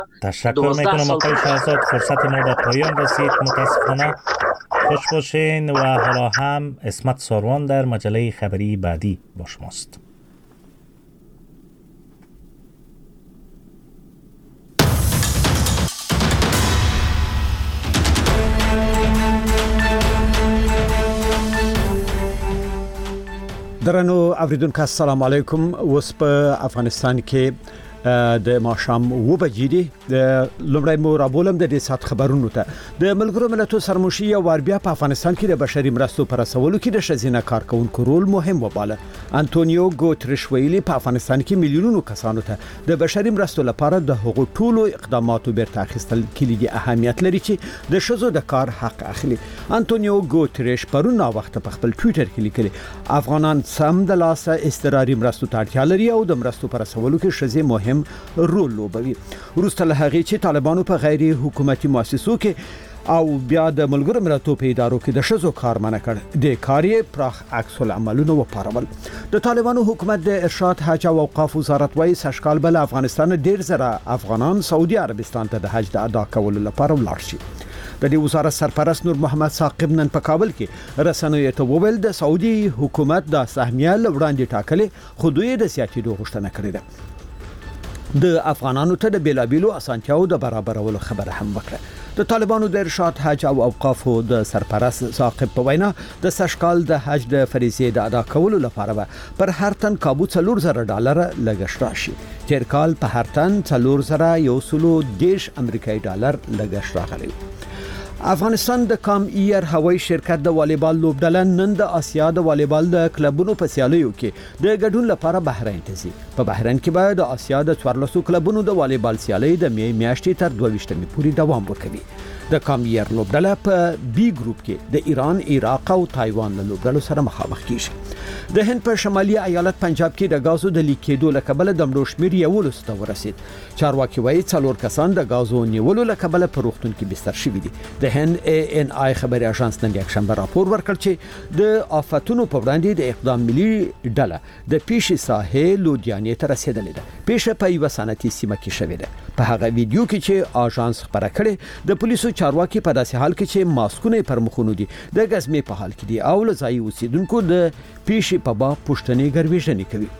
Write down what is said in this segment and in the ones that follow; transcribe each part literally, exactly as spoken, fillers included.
تشکر میکنم آقای شهرزاد. فرصت ما به پایان رسید متاسفانه. خوش باشین و حالا هم اسمت ساروان در مجله خبری بعدی با شماست. درنو اوریدونکو السلام علیکم. اوس په افغانستان کې د ماښام و بجې دي. د لومړی مو رابولم د دې سات خبرونو ته. د ملګرو ملتونو سرمشي یو وار بیا په افغانستان کې د بشري مرستو پر رسولو کې د ښځینه کارکونکو رول مهم وباله. انټونیو ګوتریش ویلي په افغانستان کې میلیونونو کسانو ته د بشري مرستو لپاره د هغو ټولو اقداماتو بیرته اخیستل کلیدي اهمیت لري چې د ښځو د کار حق اخلي. انټونیو ګوتریش پرون نا وخت په خپل ټوئیټر کې لیکلي افغانان سم د لاسه استراري مرستو ته اړتیا لري او د مرستو پر رسولو کې ښځې مهم رول لوبوي. وروسته له هغې چې طالبانو په غیر حکومتي مؤسسو کې او بیا د ملګرو ملتونو په ادارو کې د ښځو کار منع کړ، د کار یې پراخ عکس العملونه وپارول. د طالبانو حکومت د ارشاد حج او اوقاف وزارت وايي سشکال بل افغانستان ډیر زره افغانان سعودي عربستان ته د حج د ادا کولو لپاره ولاړ شي. د دې وزارت سرپرست نور محمد ثاقب نن په کابل کې رسنیو ته وویل د سعودي حکومت د سهمیه لوړاندې ټاکلې خو دوی د سیاسي غوښتنه کړې ده. د افغانانو ته د بیلابیلو اسانتیاو د برابرولو خبره هم وکړه. د طالبانو د ارشاد حج او اوقاف د سرپرست ثاقب په وینا د سشکال د حج د فریضې د ادا کولو لپاره پر هر تن کابو څلور زره ډالر لګښت راشي. تیر کال په هر تن څلور زره یو سلو دیش امریکایي ډالر لګښت راغلی. افغانستان د کام ایر هوایي شرکت د والیبال لوبډله نن د آسیا د والیبال د کلبونو په سیالیو کې د ګډون لپاره بحرین ته ځي. په بحرین کې به د آسیا د څوارلسو کلبونو د والیبال سیالۍ د می میاشتې تر دوه ویشتمې پورې دوام وکوي. د کام ایر لوبډله په بی ګروپ کې د ایران، عراق او تایوان له لوبډلو سره مخامخ کیږي. د هند په شمالي ایالت پنجاب کې د غازو د لیکېدو له کبله د مړو شمېر یولسو ته ورسید. چارواکي وایي څلور کسان د غازو نیولو له کبله په روغتون کې بستر شوي دي. د هند ای ان آی خبري اژانس نن یکشنبه راپور ورکړ چې د آفتونو په وړاندې د اقدام ملي ډله د پیشي ساحې لودیانې ته رسیدلې ده. پیشه په یو صنعتي سیمه کې شوې ده. په هغه ویډیو کې چې اژانس خبره کړې د پولیسو چارواکي په داسې حال کې چې ماسکونه پر مخونو دي د غزمې په حال کې دي او لځای اوسیدونکو د پیشي په باب پښتنې ګرویژنې کوي.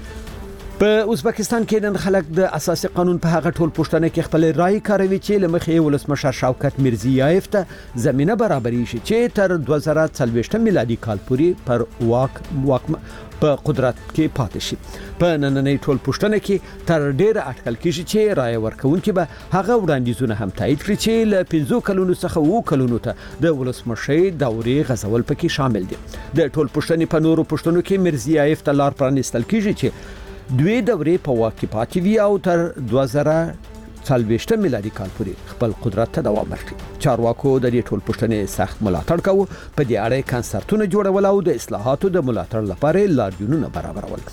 په ازبکستان کې نن خلک د اساسي قانون په هغه ټول پښتنه کې خپل رائے کاروي چې لمخې ولسمشر شوکت میرزیایف ته زمينه برابري شي چې تر دوه زره څلوېښت میلادي کال پورې پر واک واک په قدرت کې پاتې شي. په نننۍ ټول پښتنه کې تر ډیره اټکل کیږي چې رائے ورکوونکي به هغه وړاندیزونه هم تایید کړي چې له پنځو کلونو څخه وو کلونو ته د ولسمشر دورې غزول پکې شامل دي. د ټول پښتنې په نورو پښتنو کې میرزیایف ته لار پرانستل کیږي چې دوی دورې په واک کې پاتې وي او تر دوه زره څلوېښت میلادي کال پورې خپل قدرت ته دوام ورکړي. چارواکو د دې ټول پښتنې سخت ملاتړ کاوه. په دې اړه کنسرتونه جوړول او د اصلاحاتو د ملاتړ لپاره لاریونونه برابرول.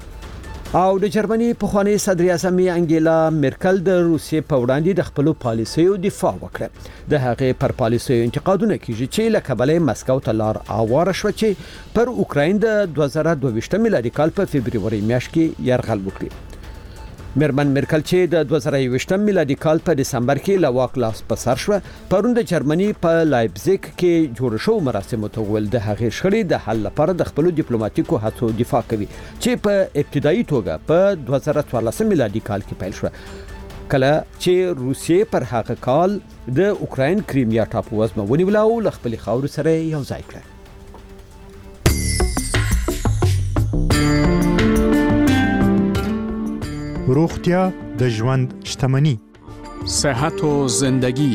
او د جرمني پخوانی صدر اعظم انګیلا مرکل د روسیې په وړاندې د خپل پالیسیو دفاع وکړه. د هغې پر پالیسیو انتقادونه کیږي چې له کبله مسکو ته لار اواره شو چې پر اوکراین د دوه زره دوه ویشت میلادي کال په فبرवरी میاشت کې یرغل وکړي. مرمن مرکل چې د دوه زره یوویشت میلادي کال په دسمبر کې له واک لاس په سر شو پرون د جرمني په لایپزیګ کې جوړ شو مراسمو ته ول د هغې شخړې د حل لپاره د خپل ډیپلوماټیکو هڅو دفاع کوي چې په ابتدایي توګه په دوه زره څوارلس میلادي کال کې پیل شو کله چې روسیې پر هغه کال د اوکراین کریمیا ټاپو وزمه ونیول او له خپل خاور سره یو ځای کړ. روغتیا د ژوند شتمني. صحت و زندگی.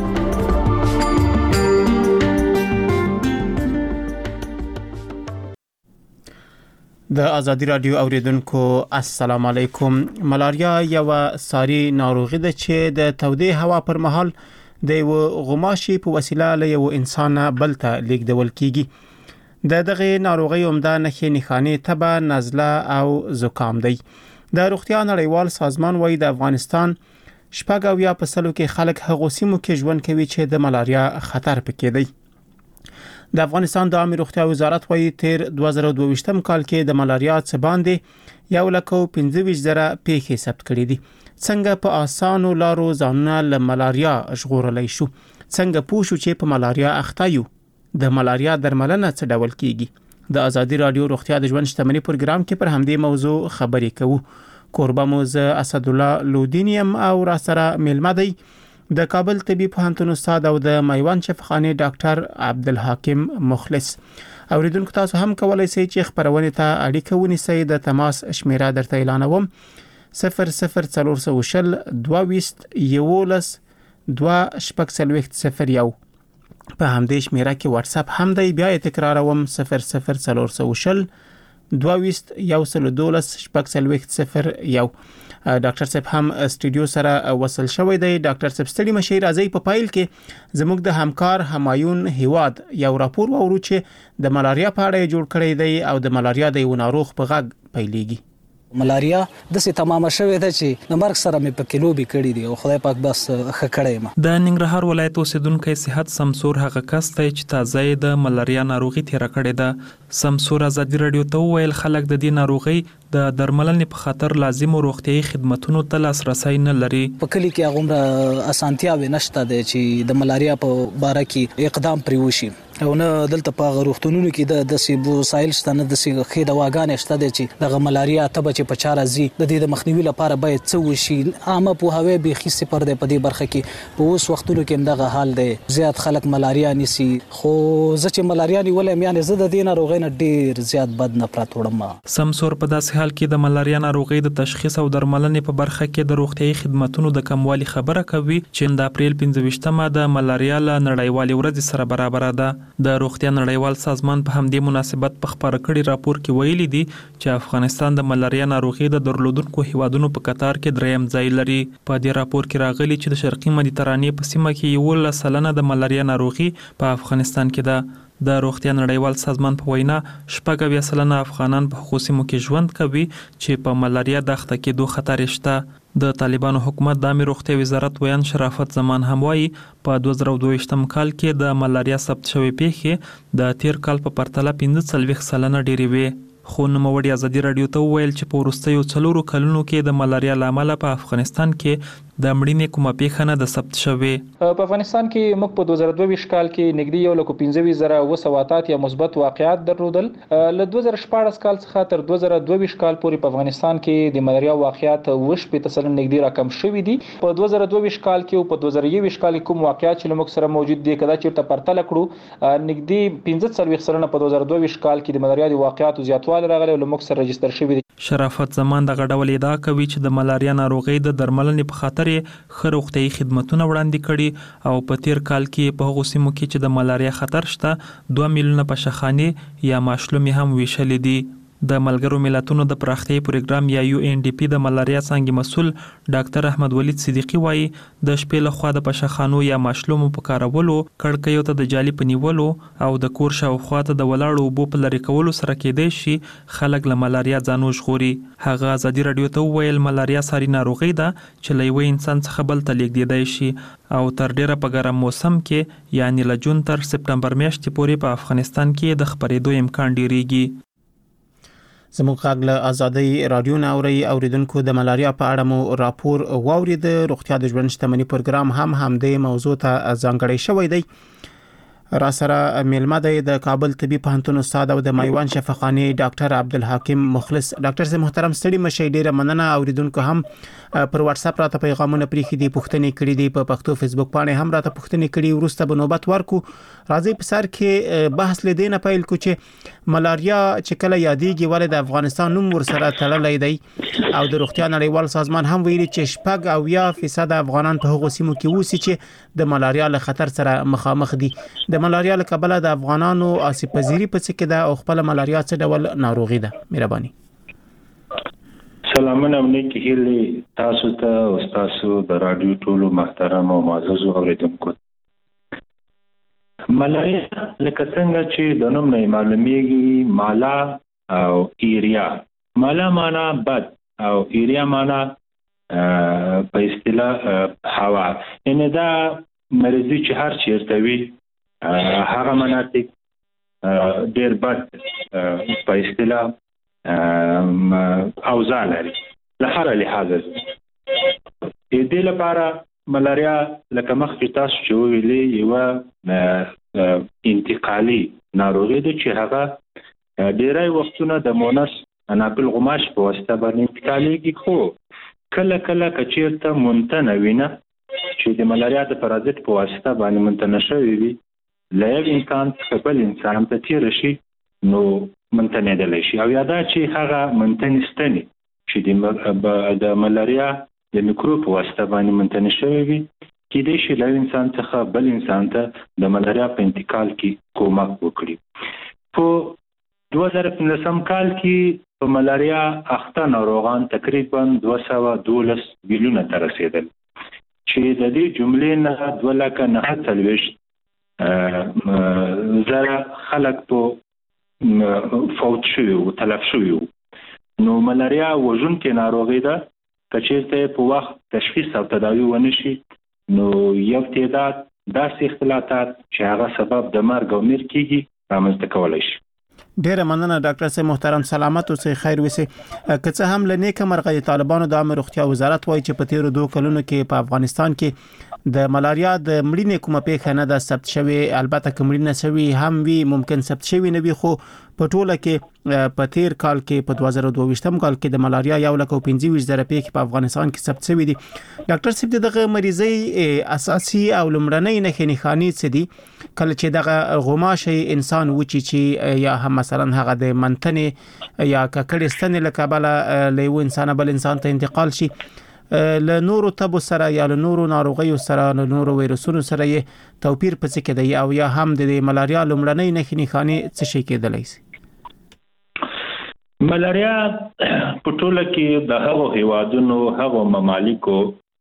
د ازادي رادیو اوریدونکو السلام علیکم. ملاریا یو ساري ناروغي ده چې د تودې هوا پر مهال د یو غماشي په وسیله له یو انسان بل ته لیږدول کیږي. د دغه ناروغي عمده نښې نښانې تبه، نزله او زکام دی. د روغتیا نړیوال سازمان وايي د افغانستان شپږ اویا په سلو کې خلک هغو سیمو کې ژوند کوي چې د ملاریا خطر پکې دی. د افغانستان د عامه روغتیا وزارت وايي تیر دوه زره دوه ویشت کال کې د ملاریا څخه باندې یو لک او پنځه ویشت زره پیښې ثبت کړې دي. څنګه په اسانو لارو ځانونه له ملاریا ژغورلی شو، څنګه پوه شو چې په ملاریا اخته یو، د ملاریا درملنه څه ډول کیږي. د ازادي رادیو روغتیا د ژوند شتمنۍ پروګرام کې پر همدې موضوع خبرې کوو. کوربه مو زه اسدالله لودینیم او را سره میلمه دی د کابل طبي پوهنتون استاد او د میوند شفاخانه ډاکټر عبدالحکیم مخلص. اوریدونکو تاسو هم کولای شئ چې خبرونه ته اړیکه ونیسئ. د تماس شمیره درته اعلانوم: صفر صفر څلور سوه شل دوه ویشت یولس دوه شپږ څلوېښت صفر یو. په همدې شمیره کې واتس اپ هم دی. بیا یې تکراروم: صفر صفر څلور سوه شل دوه ویشت یو سل دولس شپږ څلوېښت صفر یو. ډاکټر صاحب هم استودیو سره وصل شوی دی. ډاکټر صاحب ستړي مشي راځي. په پایل کې زموږ د همکار همایون هیواد یو راپور وورو چې د ملاریا په اړه جوړ کړی دی او د ملاریا د یو ناروغ په غږ پیلېږي. ملاریا د سي تمامه شوې ده چې د مرګ سره مې په کلو به کړی دی او خدای پاک بس ښه کړی ما. د ننګرهار ولایت اوسیدونکو صحت سمسور هغه کس دی چې تازه د ملاریا ناروغي تیر کړی ده. سمسور ازادي رادیو ته ویل خلک د دې ناروغي د درملنې په خاطر لازم روغتيایي خدماتونو ته لاسرسي نه لري. په کلی کې هغه اسانتیا ونشته ده چې د ملاریا په باره کې اقدام پرې وشي او نه دلته په غروختونونو کې د دسي وسایل شته نه دسي خې دواګانې شته دي چې د ملاریا ته چې په چاره زی د دې د مخنیوي لپاره باید څه وشي. عامه په هوی به خي صفر ده په دې برخه کې په اوس وختونو کې دغه حال دی. زیات خلک ملاریا نيسي خو زه چې ملاریا نیولم یعنی زه د دې ناروغۍ نه ډیر زیات بد نفرت وړم. سمسور په داسې حال کې د ملاریا ناروغۍ د تشخیص او درملنې په برخه کې د روغتيایي خدماتونو د کموالي خبره کوي چې د اپریل پنځه ویشتمه د ملاریا له نړیوالې ورځې سره برابر ده. د روغتیا نړیوال سازمان په همدې مناسبت په خبره کړي راپور کې ویلي دي چې افغانستان د ملاریا ناروغي د درلودونکو هیوادونو په قطار کې دریم ځای لري. په دې راپور کې راغلي چې د شرقي مدیترانې په سیمه کې یو سلنه د ملاریا ناروغي په افغانستان کې ده. د روغتیا نړیوال سازمان په وینا شپږ اویا سلنه افغانان په خصوصي مو کې ژوند کوي چې په ملاریا د اخته کېدو خطر شته. د طالبانو حکومت د امیر روغتیا وزارت ویان شرافت زمان هم وایي په دوه زره دوه ویشتم کال کې د ملاریا ثبت شوې پیښې د تیر کال په پرتله پنځه څلوېښت سلنه ډېرې وې. خو نوموړي ازادي رادیو ته وویل چې په وروستیو څلورو کلونو کې د ملاریا له امله په افغانستان کې د مړینې کومه پیښه نه ده ثبت شوې. په افغانستان کې موږ په دوه زره دوه ویشت کال کې نږدې یو لک پنځه ویشت زره اوه سوه اتات یا مثبت واقعات درلودل. له دوه زره شپاړس کال څخه تر دوه زره دوه ویشت کال پورې په افغانستان کې د ملاریا واقعات اوه شپېته سلنه نږدې راکم شوي دي. په دوه زره دوه ویشت کال کې او په دوه زره یو ویشت کال کې کوم واقعات چې موږ سره موجود دي کدا چیرته پرتله کړو نږدې پنځه څلوېښت سلنه په دوه زره دوه ویشت کال کې د ملاریا د واقعاتو زیاتوالی راغلی او موږ سره رجستر شوی دي. شرافت زمان د غډول ادعا کوي چې د ملاریا ناروغي د درملنې په خاطر خه روغتيایي خدماتونه وړاندې کړي او په تیر کال کې په هغو سیمو کې چې د ملاریا خطر شته دوه میلیونه پشخانې یا ماشلومې هم ویشلې دي. د ملګرو ملتونو د پراختیايي پروګرام یا یو ان ډي پی د ملاریا څنګه مسول ډاکټر احمد ولید صدیقی وایي د شپې له خوا د پشخانو یا ماشلومو په کارولو کړکیو ته د جالي پنیولو او د کور شاوخوا ته د ولاړو اوبو په لرې کولو سره کېدای شي خلک له ملاریا ځانو ژغوري. هغه ازادي رادیو ته وویل ملاریا ساري ناروغي ده چې له یوه انسان څخه بل ته لیږدېدای شي او تر ډیره په ګرم موسم کې یعنی له جون تر سپتمبر میاشتې پورې په افغانستان کې د خپرېدو امکان ډیریږي. زموږ غږ له ازادي رادیو نه اوري اوریدونکو د ملاریا په اړه مو راپور واورید. روغتیا د ژوند شتمنۍ پروګرام هم همدې موضوع ته ځانګړی شوی دی. را سره میلمه دی د کابل طبي پوهنتون استاد او د میوند شفاخانه ډاکټر عبدالحکیم مخلص. ډاکټر صاحب محترم ستړي مشي ډیره مننه. اوریدونکو هم پر واتس اپ راته پیغامونه پریخي دي پوښتنې کړې دي په پښتو فیسبوک باندې هم راته پوښتنې کړې. ورسته به نوبت ورکو. راځي په سر کې بحث لیدنه پیل کو چې ملاریا چې کله یادېږي ولې د افغانستان نوم ورسره تړلی دی او د روغتیا نړیوال سازمان هم ویلي چې شپږ اویا فیصد افغانان په هغو سیمو کې اوسي چې د ملاریا له خطر سره مخامخ دي. د ملاریا له کبله د افغانانو آسیب پذیری په څه کې ده او خپل ملاریا څه ډول ناروغي ده؟ مهرباني. سلامونه نیکی هیلې تاسو ته او تاسو د رادیو ټولو محترم او معزز اوریدونکو. ملاریا لکه څنګه چې د نوم نه معلومیږي مالا او ایریا. مالا معنا بد او ایریا معنا په اصطلاح هوا. ان دا مریضي چې هر چیرته وي هغه مناطق ډېر بد په اصطلاح اوضاع لري له هر لحاظه. د دې لپاره ملاریا لکه مخکې تاسو چې ویلې یو انتقالي ناروغي ده چې هغه ډیری وختونه د مونس اناپل غماش په واسطه باندې انتقالېږي، خو کله کله که چېرته منتنه وینه چې د ملاریا د پرازیت په واسطه باندې منتنه شوې وي له یو انسان څخه بل انسان ته تېره شي نو منتنېدلی شي، او یا دا چې هغه منتنې ستنې چې د ملاریا د میکروب په واسطه باندې منتنې شوې وي کېدای شي له یو انسان څخه بل انسان ته د ملاریا په انتقال کې کومک وکړي. په دوه زره پنځلسم کال کې په ملاریا اخته ناروغان تقریبا دوه سوه دولس میلیونه ته رسېدل چې د دې جملې نه دوه لکه نهه څلوېښت زره خلک په فوت شوي وو، تلف شوي وو. نو ملاریا وژونکې ناروغي ده، که چېرته په وخت تشخیص او تداوي ونه شي نو یو تعداد داسې اختلاطات چې هغه سبب د مرګ او میر کېږي رامنځته کولی شي. ډیره مننه ډاکټر صاحب محترم، سلامت اوسئ، خیر وسئ. که څه هم له نیکه مرغه طالبانو د عامه روغتیا وزارت وایي چې په تیرو دوه کلونو کې په افغانستان کې د ملاریا د مړینې کومه پیښه نه ده ثبت شوې، البته که مړینه شوي هم وي ممکن ثبت شوي نه وي، خو په ټوله کې په تیر کال کې په دوه زره دوه ویشتم کال کې د ملاریا یو لک او پنځه ویشت زره پیښې په افغانستان کې ثبت شوي دي. ډاکټر صاحب دغه مریضي اساسي او لومړنۍ نښې نښانې څه دي کله چې دغه غوماشي انسان وچی چې یا هم مثلا هغه د منتنې یا ککړې ستنې له کبله له یو انسان بل انسان ته انتقال شي، له نورو تبو سره یا له نورو ناروغیو سره له نورو ویروسونو سره یې توپیر په څه کې دی، او یا هم د ملاریا لومړنۍ نښې نښانې څه شي کېدلی شي؟ ملاریا په ټوله کې د هغو هیوادونو هغو ممالکو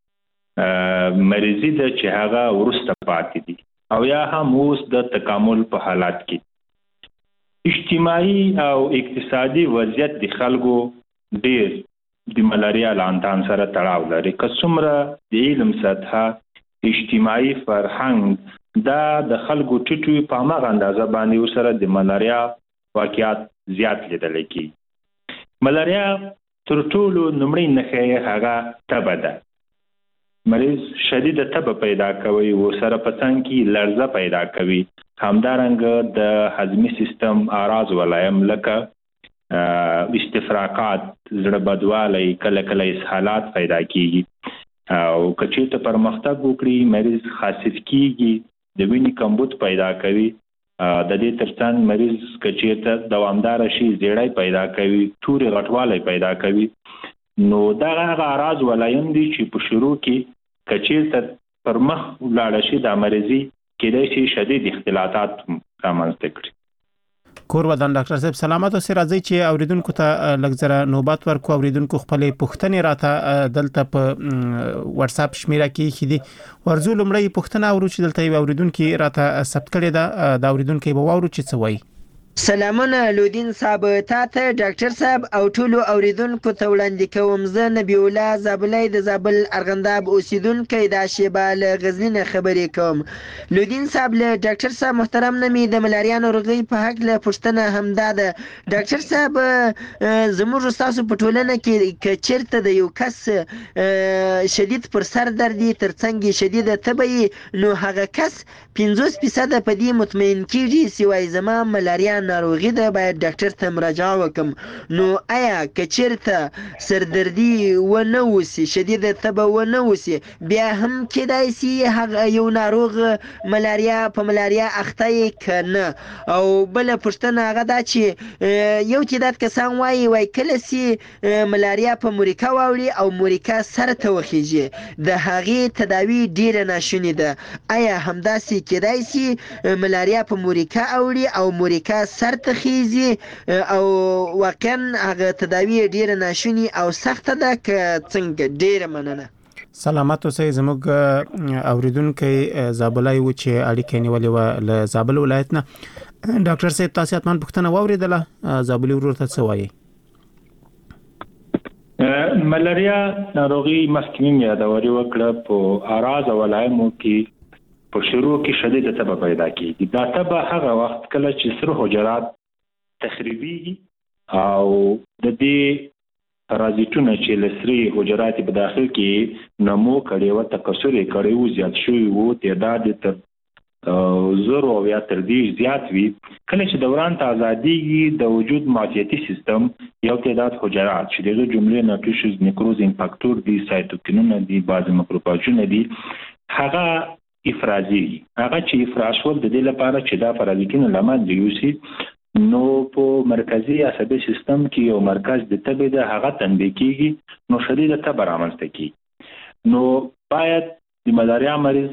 مریضي ده چې هغه وروسته پاتې دي او یا هم اوس د تکامل په حالات کې. اجتماعي او اقتصادي وضعیت د خلکو ډیر د ملاریا لاندان سره تړاو لري. که څومره د علم سطحه اجتماعي فرهنګ دا د خلکو ټیټوي په هماغه اندازه باندې ورسره د ملاریا واقعیات زیات لیدل کېږي. ملاریا تر ټولو لومړۍ نښه هغه تبه ده. مریض شدید تبه پیدا کوي، ورسره په څنګ کې لړزه پیدا کوي، همدارنګه د هضمي سیستم اعراض ولایم لکه استفراقات، زړه بدوالی، کله کله اسهالات پیدا کیږي، او که چېرته پرمختګ وکړي مریض خاصیت کیږي، د وینې کمبود پیدا کوي، د دې ترڅنګ مریض که چېرته دوامدار شي زیړی پیدا کوي، تورې غټوالی پیدا کوي. نو دا هغه اعراض ولایم دي چې په شروع کې که چېرته پر مخ ولاړه شي دا مریضي کېدای شي شدید اختلاطات رامنځته کړي. کور ودان ډاکټر صاحب سلامت اوسئ. راځي چې اوریدونکو ته لږ زره نوبت ورکو. اوریدونکو خپلې پوښتنې راته دلته په واتس اپ شمیره کې خېدي ورزو لمړی پوښتنه اورو چې دلته یو اوریدونکو راته ثبت کړی دا دا اوریدونکو به واورو چې څه وایي. سلامونه لودین صاحب، تاته ډاکټر صاحب او ټولو اوریدونکو ته وړاندې کوم. زه نبی الله زابلای د زابل ارغنداب اوسیدونکو د شیبه له غزنین خبرې کوم. لودین صاحب له ډاکټر صاحب محترم نه مې د ملاریا ناروغي په حق له پوښتنه همدا ده. ډاکټر صاحب زموږ تاسو په ټولنه کې که چیرته د یو کس شدید پر سر دردي ترڅنګ شدید تبه نو هغه کس پنځوس فیصد په دې مطمئن کیږي سوای زما ملاریا ناروغي ده، باید ډاکټر ته مراجعه وکم. نو آیا که چیرته سردردي و نه وسی، شدید تبه و نه وسی، بیا هم کېدای شي هغه یو ناروغ ملاریا په ملاریا اخته یې که نه؟ او بل پوښتنه هغه دا چې یو تعداد کسان وایي وای کله سي ملاریا په موریکا واوړي او موریکا سر ته وخیږي، د هغې تداوی ډیره ناشونې ده. آیا همداسې کېدای شي ملاریا په موریکا اوړي او موریکا سر ته خیزي او واقعا هغه تداوی ډیره ناشونی او سخته ده که څنګه؟ ډیره مننه. سلامت اوسئ. زموږ اوریدونکو زابلای و چې اړیکه نیولې و له زابل ولایت نه. ډاکټر صاحب تاسو اتمن پوښتنه واوریدله، زابلي ورور ته څه وایي؟ ملاریا ناروغي مخکې یادوري وکړه په اعراض او علایمو کې په شروع کې شدید تبه پیدا کیږي. دا تبه هغه وخت کله چې سره حجرات تخریبي او د دې پرازیتونه چې لسري حجرات په داخل کې نمو کړي او تکثر کړي او زیات شوی وو تعداد تر زر او یا تر دې زیات وي. کله چې دوران ته ازاديږي د وجود معافیتي سیستم یو تعداد حجرات چې د جملې ناتوشز نیکروز امپاکتور دي سایتوکینونه دي بعض مکروفاجونه دي هغه افرازي هغه چې افراز ول د دې لپاره چې دا پرازیتونه لمن دی یوسي نو په مرکزی عصبي سیستم کې یو مرکز د تبه د هغه تنبیه کیږي نو شدید تبه رامنځته کیږي. نو باید د ملاریا مریض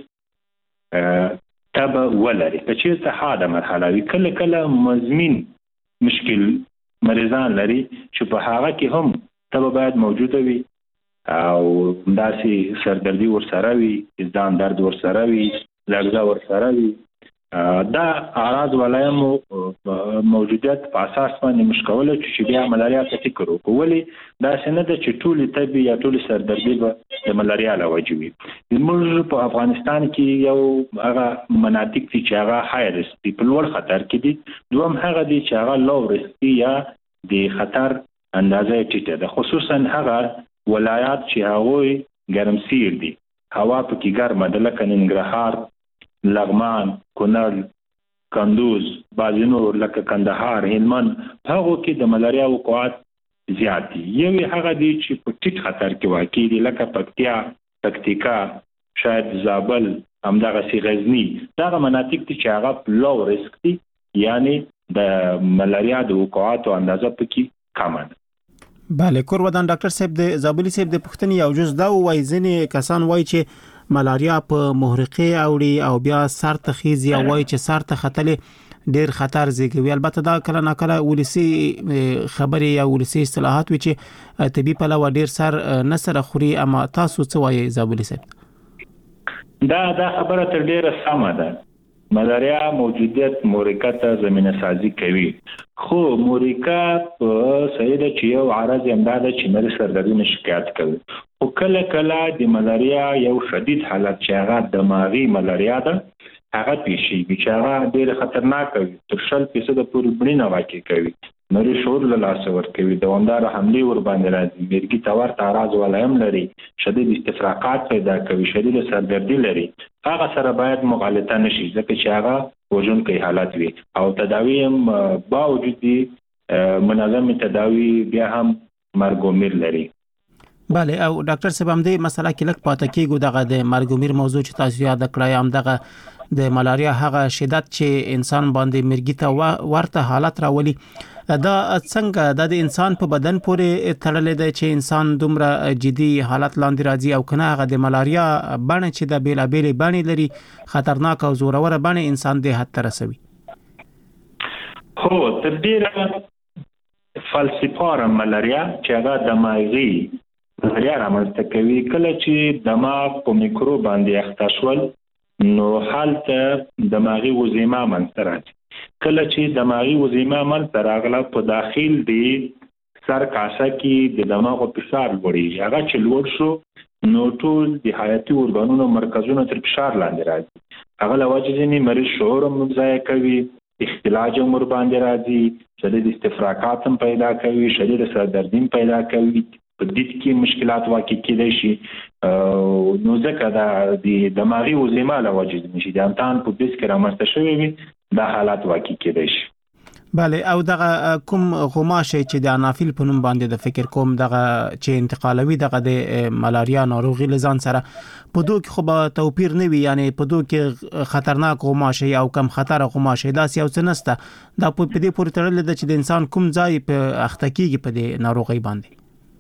تبه ولري که چیرته حاده مرحله وي. کله کله مزمن مشکل مریضان لري چې په هغه کې هم تبه باید موجوده وي او داسې سردردي ورسره وي ځان درد ورسره وي لړزه ورسره وي. دا اعراض ولایم موجودیت په اساس باندې مشکوله چې بیا ملاریا ته فکر وکړو ولی دا څنګه د چټولي تبي یا ټولي سردردي به د ملاریا لوجه وي. موږ په افغانستان کې یو هغه مناطق چې هغه های ریسک په لوړ خطر کې دي دوم هغه دي چې هغه لو ریسک یا د خطر اندازه ټیټه ده خصوصا هغه ولایات چې هغه ګرمسیر دي هوا په کې ګرمه ده لکه ننګرهار لغمان کونړ کندوز بعضې نور لکه کندهار هلمند هغو کې د ملاریا وقوعات زیات دي. یو هغه دي چې په ټیټ خطر کې واقع دي لکه پکتیا پکتیکا شاید زابل همدغسې غزني دغه مناطق دي چې هغه لو ریسک دي یعنی د ملاریا د وقوعاتو اندازه پکې کمه ده. بله کور ودان ډاکټر صاحب د زابلی صاحب د پښتنې یو جز دا وایي ځینې کسان وایي چې ملاریا په محرقه اوړي او بیا سر ته خیزي او وایي چې سر ته خطلې ډیر خطر زیږوي. البته دا کله نه کله ولسی خبري یا ولسی اصطلاحات وي چې طبي په لور ډیر سر نه سره خوري اما تاسو څه وایي زابلی صاحب؟ دا دا خبره تر ډیره سمه ده. ملاریا موجودیت مورکا ته زمینه سازی کوي خو مورکا په سیده چې یو عارض امداد چې مری سردردي شکایت کوي او کله کله د ملاریا یو شدید حالت چې هغه دماغي ملاریا ده هغه پیشي چې هغه ډیر خطرناک وي تر شل فیصد پورې بړینه واقع کوي مری شور له لاس ور کوي دوامدار حمله ور باندې راځي مرګي تور تعرض ولایم لري شدید استفراقات پیدا کوي شدید سردردي لري هغه سره باید مغالطه نشي ځکه چې هغه وجون کوي حالت وي او تداوی هم باوجود دي منظم تداوی بیا هم مرګومیر لري. بله او ډاکټر صاحب هم دې مسله کې لک پاتې کېږو دغه د مرګومیر موضوع چې تاسو یاد کړی هم دغه د ملاریا هغه شدت چې انسان باندې مرګي ته ورته حالت راولي دا څنګه د انسان په بدن پورې تړلې ده چې انسان دومره جدي حالت لاندې راځي او کنه هغه د ملاریا بڼه چې د بیلابېلې بڼې لري خطرناک او زورور بڼه انسان د حد ته رسوي. هو تر ډیره فالسیپار ملاریا چې هغه دماغي ملاریا رامنځته کوي کله چې دماغ په میکرو باندې اخته شول نو حالت دماغي وزیمه منځته راځي. کله چې دماغي وزیمه منځته راغله په داخل دی سر کاسه کې د دماغ فشار لوړي هغه چې لوړ شو نو ټول د حیاتي ارګانونو مرکزونه تر فشار لاندې راځي هغه لوجه ځینې مریض شعور هم ضایع کوي اختلاج هم ور باندې راځي شدید استفراقات هم پیدا کوي شدید سردردي پیدا کوي په دې کې مشکلات واقع کېدای شي نو ځکه دا د دماغي وزیمه لوجه نشي د انتان په بیس کې رامنځته شوی وي دا حالات واقع کېدای شي. بله او دغه کوم غماشه چې د انافیل په نوم باندې د فکر کوم دغه چې انتقالوي دغه د ملاریا ناروغي لزان سره په دوه کې خو به توپیر نه وي یعنی په دوه کې خطرناک غماشه او کم خطر غماشه دا سیاو څه نسته دا په دې پورې تړلې ده چې د انسان کوم ځای په اخته کېږي په دې ناروغي باندې.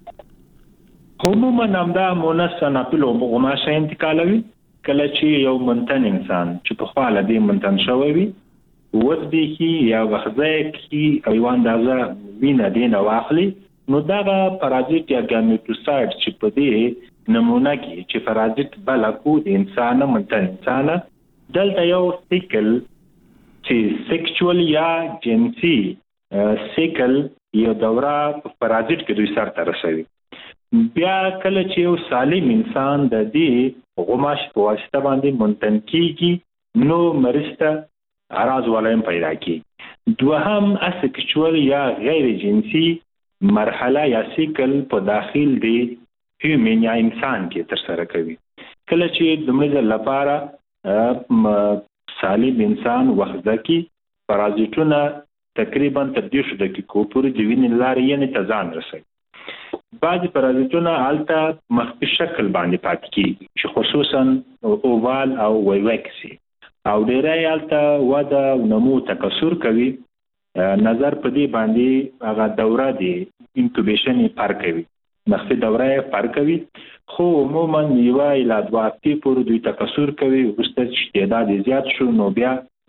عموما همدا مونس انافیل غماشه انتقالوي کله چې یو منتن انسان چې په خپل دې منتن شوی وي ودی کی یا وخزه کی ایو اندازه وینه دینه واخلي نو دا پارازیت یا ګامیټوسایډ چې په دې نمونه کې چې پارازیت بلکو د انسان منتن انسان دلته یو سیکل چې سیکشوال یا جنسي سیکل یو دوره پارازیت کې دوی سره ترسوي بیا کله چې یو سالم انسان د دې غماش په واسطه باندې منتن کیږي نو مرسته اراز ولایم پیدا کی دوهم اسکچوال یا غیر جنسی مرحله یا سیکل په داخل دی هیومن یا انسان کې تر سره کوي. کله چې د مریض لپاره سالم انسان وخزکی پرازیتونه تقریبا تر دیشو دقیقو پورې د وینې لارې یې ته ځان رسوي. بعض پرازیتونه الته مخفي شکل باندې پاتې کیږي چې خصوصا اووال او ویوکسي او ډیری الته وده او نمو تکثر کوي. نظر په دې باندې هغه دوره دی انکوبیشن یې پر کوي، مخفي دوره یې پر کوي، خو عموما یوه الی دوه هفتې پورې دوی تکثر کوي. وروسته چې تعداد زیات شو نو بیا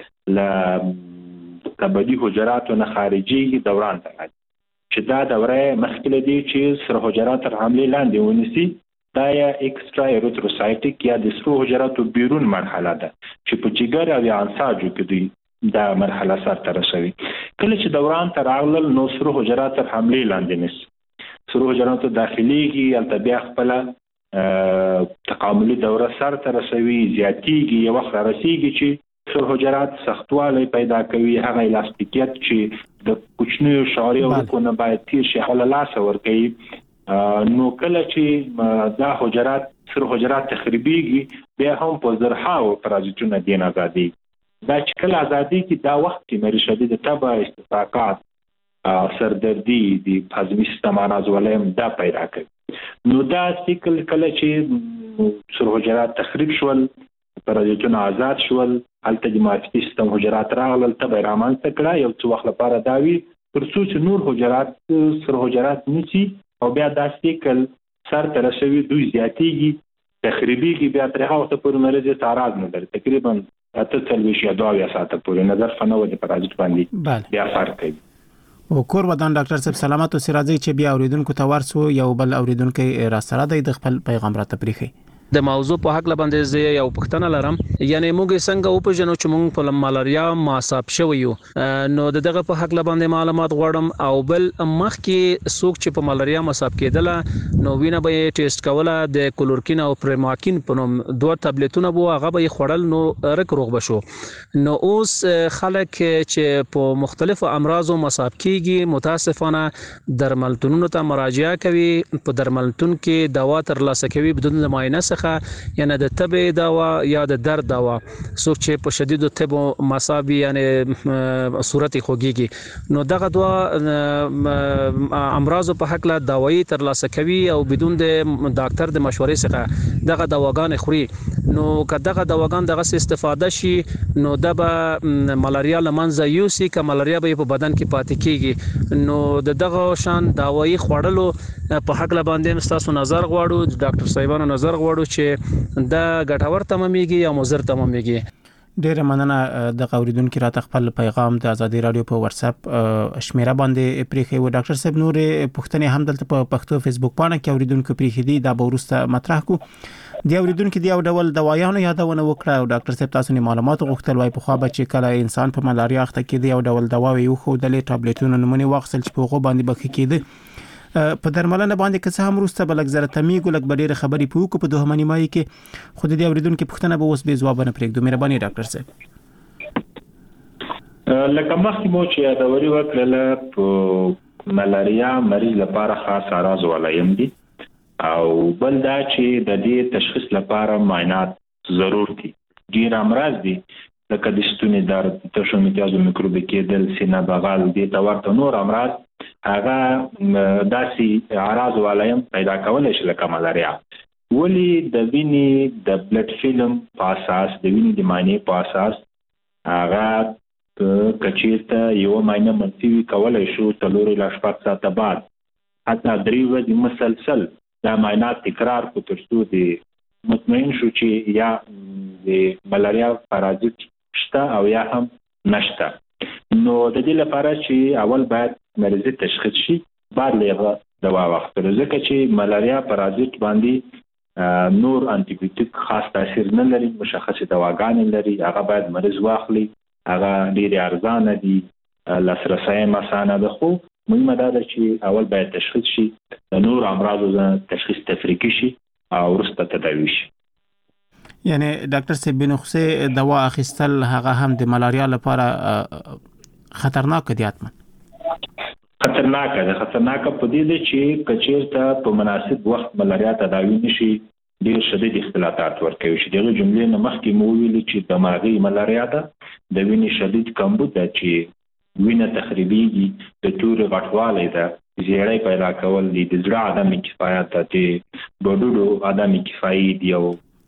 له کبدي حجراتو نه خارجېږي دوران ته راځي چې دا دوره مخکې له دې چې سره حجرات تر حملې لاندې ونیسي دا یا اکسترا ایریتروسایټیک یا د سرو حجراتو بیرون مرحله ده چې په جګر او یا انساجو کې دوی دا مرحله سرته رسوي. کله چې دوران ته راغلل نو سرو حجرات تر حملې لاندې نیسي، سرو حجراتو داخليږي هلته بیا خپله تکاملي دوره سرته رسوي، زیاتیږي، یو وخت رارسیږي چې سرو حجرات سختوالی پیدا کوي، هغه الاستیکیت چې د کوچنیو شعري اړیکو نه باید تیر شي هغه له لاسه ورکوي. نو کله چې دا حجرات سرو حجرات تخریبیږي بیا هم په زرهاو پرازیتونه دین ازادي. دا چې کله ازادي کې دا وخت کې مری شدید تبه، استفاقات، سردردي، د هضمي سیستم نازولیم دا پیدا کوي. نو دا سیکل کله چې سرو حجرات تخریب شول، پرازیتونه آزاد شول، هلته د معافیتي سیستم حجرات راغلل، تبه یې رامنځته کړه. یو څه وخت لپاره دا وي تر څو چې نور حجرات سرو حجرات نیسي او بیا دا سیکل سرته رسوي، دوی زیاتیږي، تخریبیږي، بیا تر هغه وخته پورې مریض یې تعرض نه لري. تقریبا اته څلوېښت یا دوه اویا ساعته پورې نظر فنو د پرازیت باندې بیا فرق کوي. او کور ودان ډاکټر صاحب سلامت او سراځي چې بیا اوریدونکو ته ورسو یو بل اوریدونکو را سره د خپل پیغام را تپریخي. د موضوع په حق باندې زه یو پښتنه لرم، یعنی موږ څنګه او په جنو چې موږ په مالاریا ماصاب شو یو نو دغه په حق باندې معلومات غواړم. او بل مخ کې څوک چې په مالاریا ماصاب کېدل نو وینه به ټیسټ کوله د کلورکین او پرماکین په نوم دوه ټابلیټونه بو هغه به خړل نو رک روغ بشو. نو اوس خلک چې په مختلفو امراضو ماصاب کیږي متاسفانه درملتونونو ته مراجعه کوي، په درملتون کې دوا ترلاسه کوي بدون معاینه څخه، یعنی د تبه دوا یا د درد دوا. څوک چې په شدید تبه مصابي یعنی صورت خوږيږي نو دغه دوا امراض په حق له دوايي ترلاسه کوي او بدون د ډاکټر د مشورې څخه دغه دواګان خوري. نو که دغه دواګان دغه استفاده شي نو د ملاریا لمنځه یوسي، که ملاریا به په بدن کې پاتې کیږي. نو دغه شان دوايي خوړلو په حق له باندې تاسو نظر غواړو، ډاکټر صاحبانو نظر غواړو چې دا ګټور تمامېږي یا مضر تمامېږي. ډیره مننه د اوریدونکو را خپل پیغام د ازادي رادیو په واتس اپ شمیره باندې پریخي و. ډاکټر صاحب نور پښتنې هم دلته په پښتو فیسبوک باندې کې اوریدونکو پریخي دي دا به ورسته مطرح کو. دی اوریدونکو دی او ډول دوايانو یادونه وکړه او ډاکټر صاحب تاسو نه معلومات غوښتل وای په خو به چې کله انسان په ملاریا اخته کېدی او ډول دواوي یو خو د ټابلیټونو نمونه واخصل چې په غو باندې بخې کېده په درملنه باندې که څه هم روسته بلک زره تمیګو لک بډېر خبرې پوکو په دوه منی مای کې خو دې اوریدونکو پښتنه به اوس به جواب نه پرېږدو. مهرباني ډاکټر صاحب. لکه مخکې مو چې دا وری وکړه په ملاریا مریض لپاره خاص اعراض ولایم دي او بل دا چې د دې تشخیص لپاره معاینات ضرور دي. ډیر امراض دي لکه د ستوني درد، تشو امتیازو میکروبي کېدل، سینه بغل، دې ته ورته نور امراض هغه داسې اعراض ولایم پیدا کولای شي لکه ملاریا. ولی د وینې د بلډ فلم په اساس د وینې د معنی په اساس هغه کچیرته یو معنی منفي کولای شو تلوري لا شپږ ساعته بعد حتی درې ورځې مسلسل دا معاینات تکرار کو تر څو د مطمئن شو چې یا د ملاریا پرازیت شته او یا هم نشته. نو د دې لپاره چې اول باید مریض تشخیص شي بعد لغه دوا واخلو، ځکه چې ملاریا پرازیت باندې نور انټي بیوټیک خاص تاثیر نه لري، مشخصه دواګان لري، هغه باید مریض واخلي، هغه ډیر ارزانه دي، لاسرسي مسانه ده. خو مهمه ده چې اول باید تشخیص شي، نور امراضو تشخیص تفریقی شي او ورسته تداوی شي. یعنی ډاکټر صاحب بنخصه دوا اخیستل هغه هم د ملاریا لپاره خطرناک دي اتمن؟ خطرناک ده خطرناک په دې ده چې کچیرته په مناسب وخت ملاریا تداوی نشي ډیر شدید اختلالات ورکوي چې دغه جملې نه مخکې مو ویلي چې دماغي ملاریا ده د وینې شدید کمبود ده چې وینه تخریبيږي د تور غټوالی ده زیړی پیدا کول دي د زړه عدم کفایت ده د بډوډو عدم کفایت دی او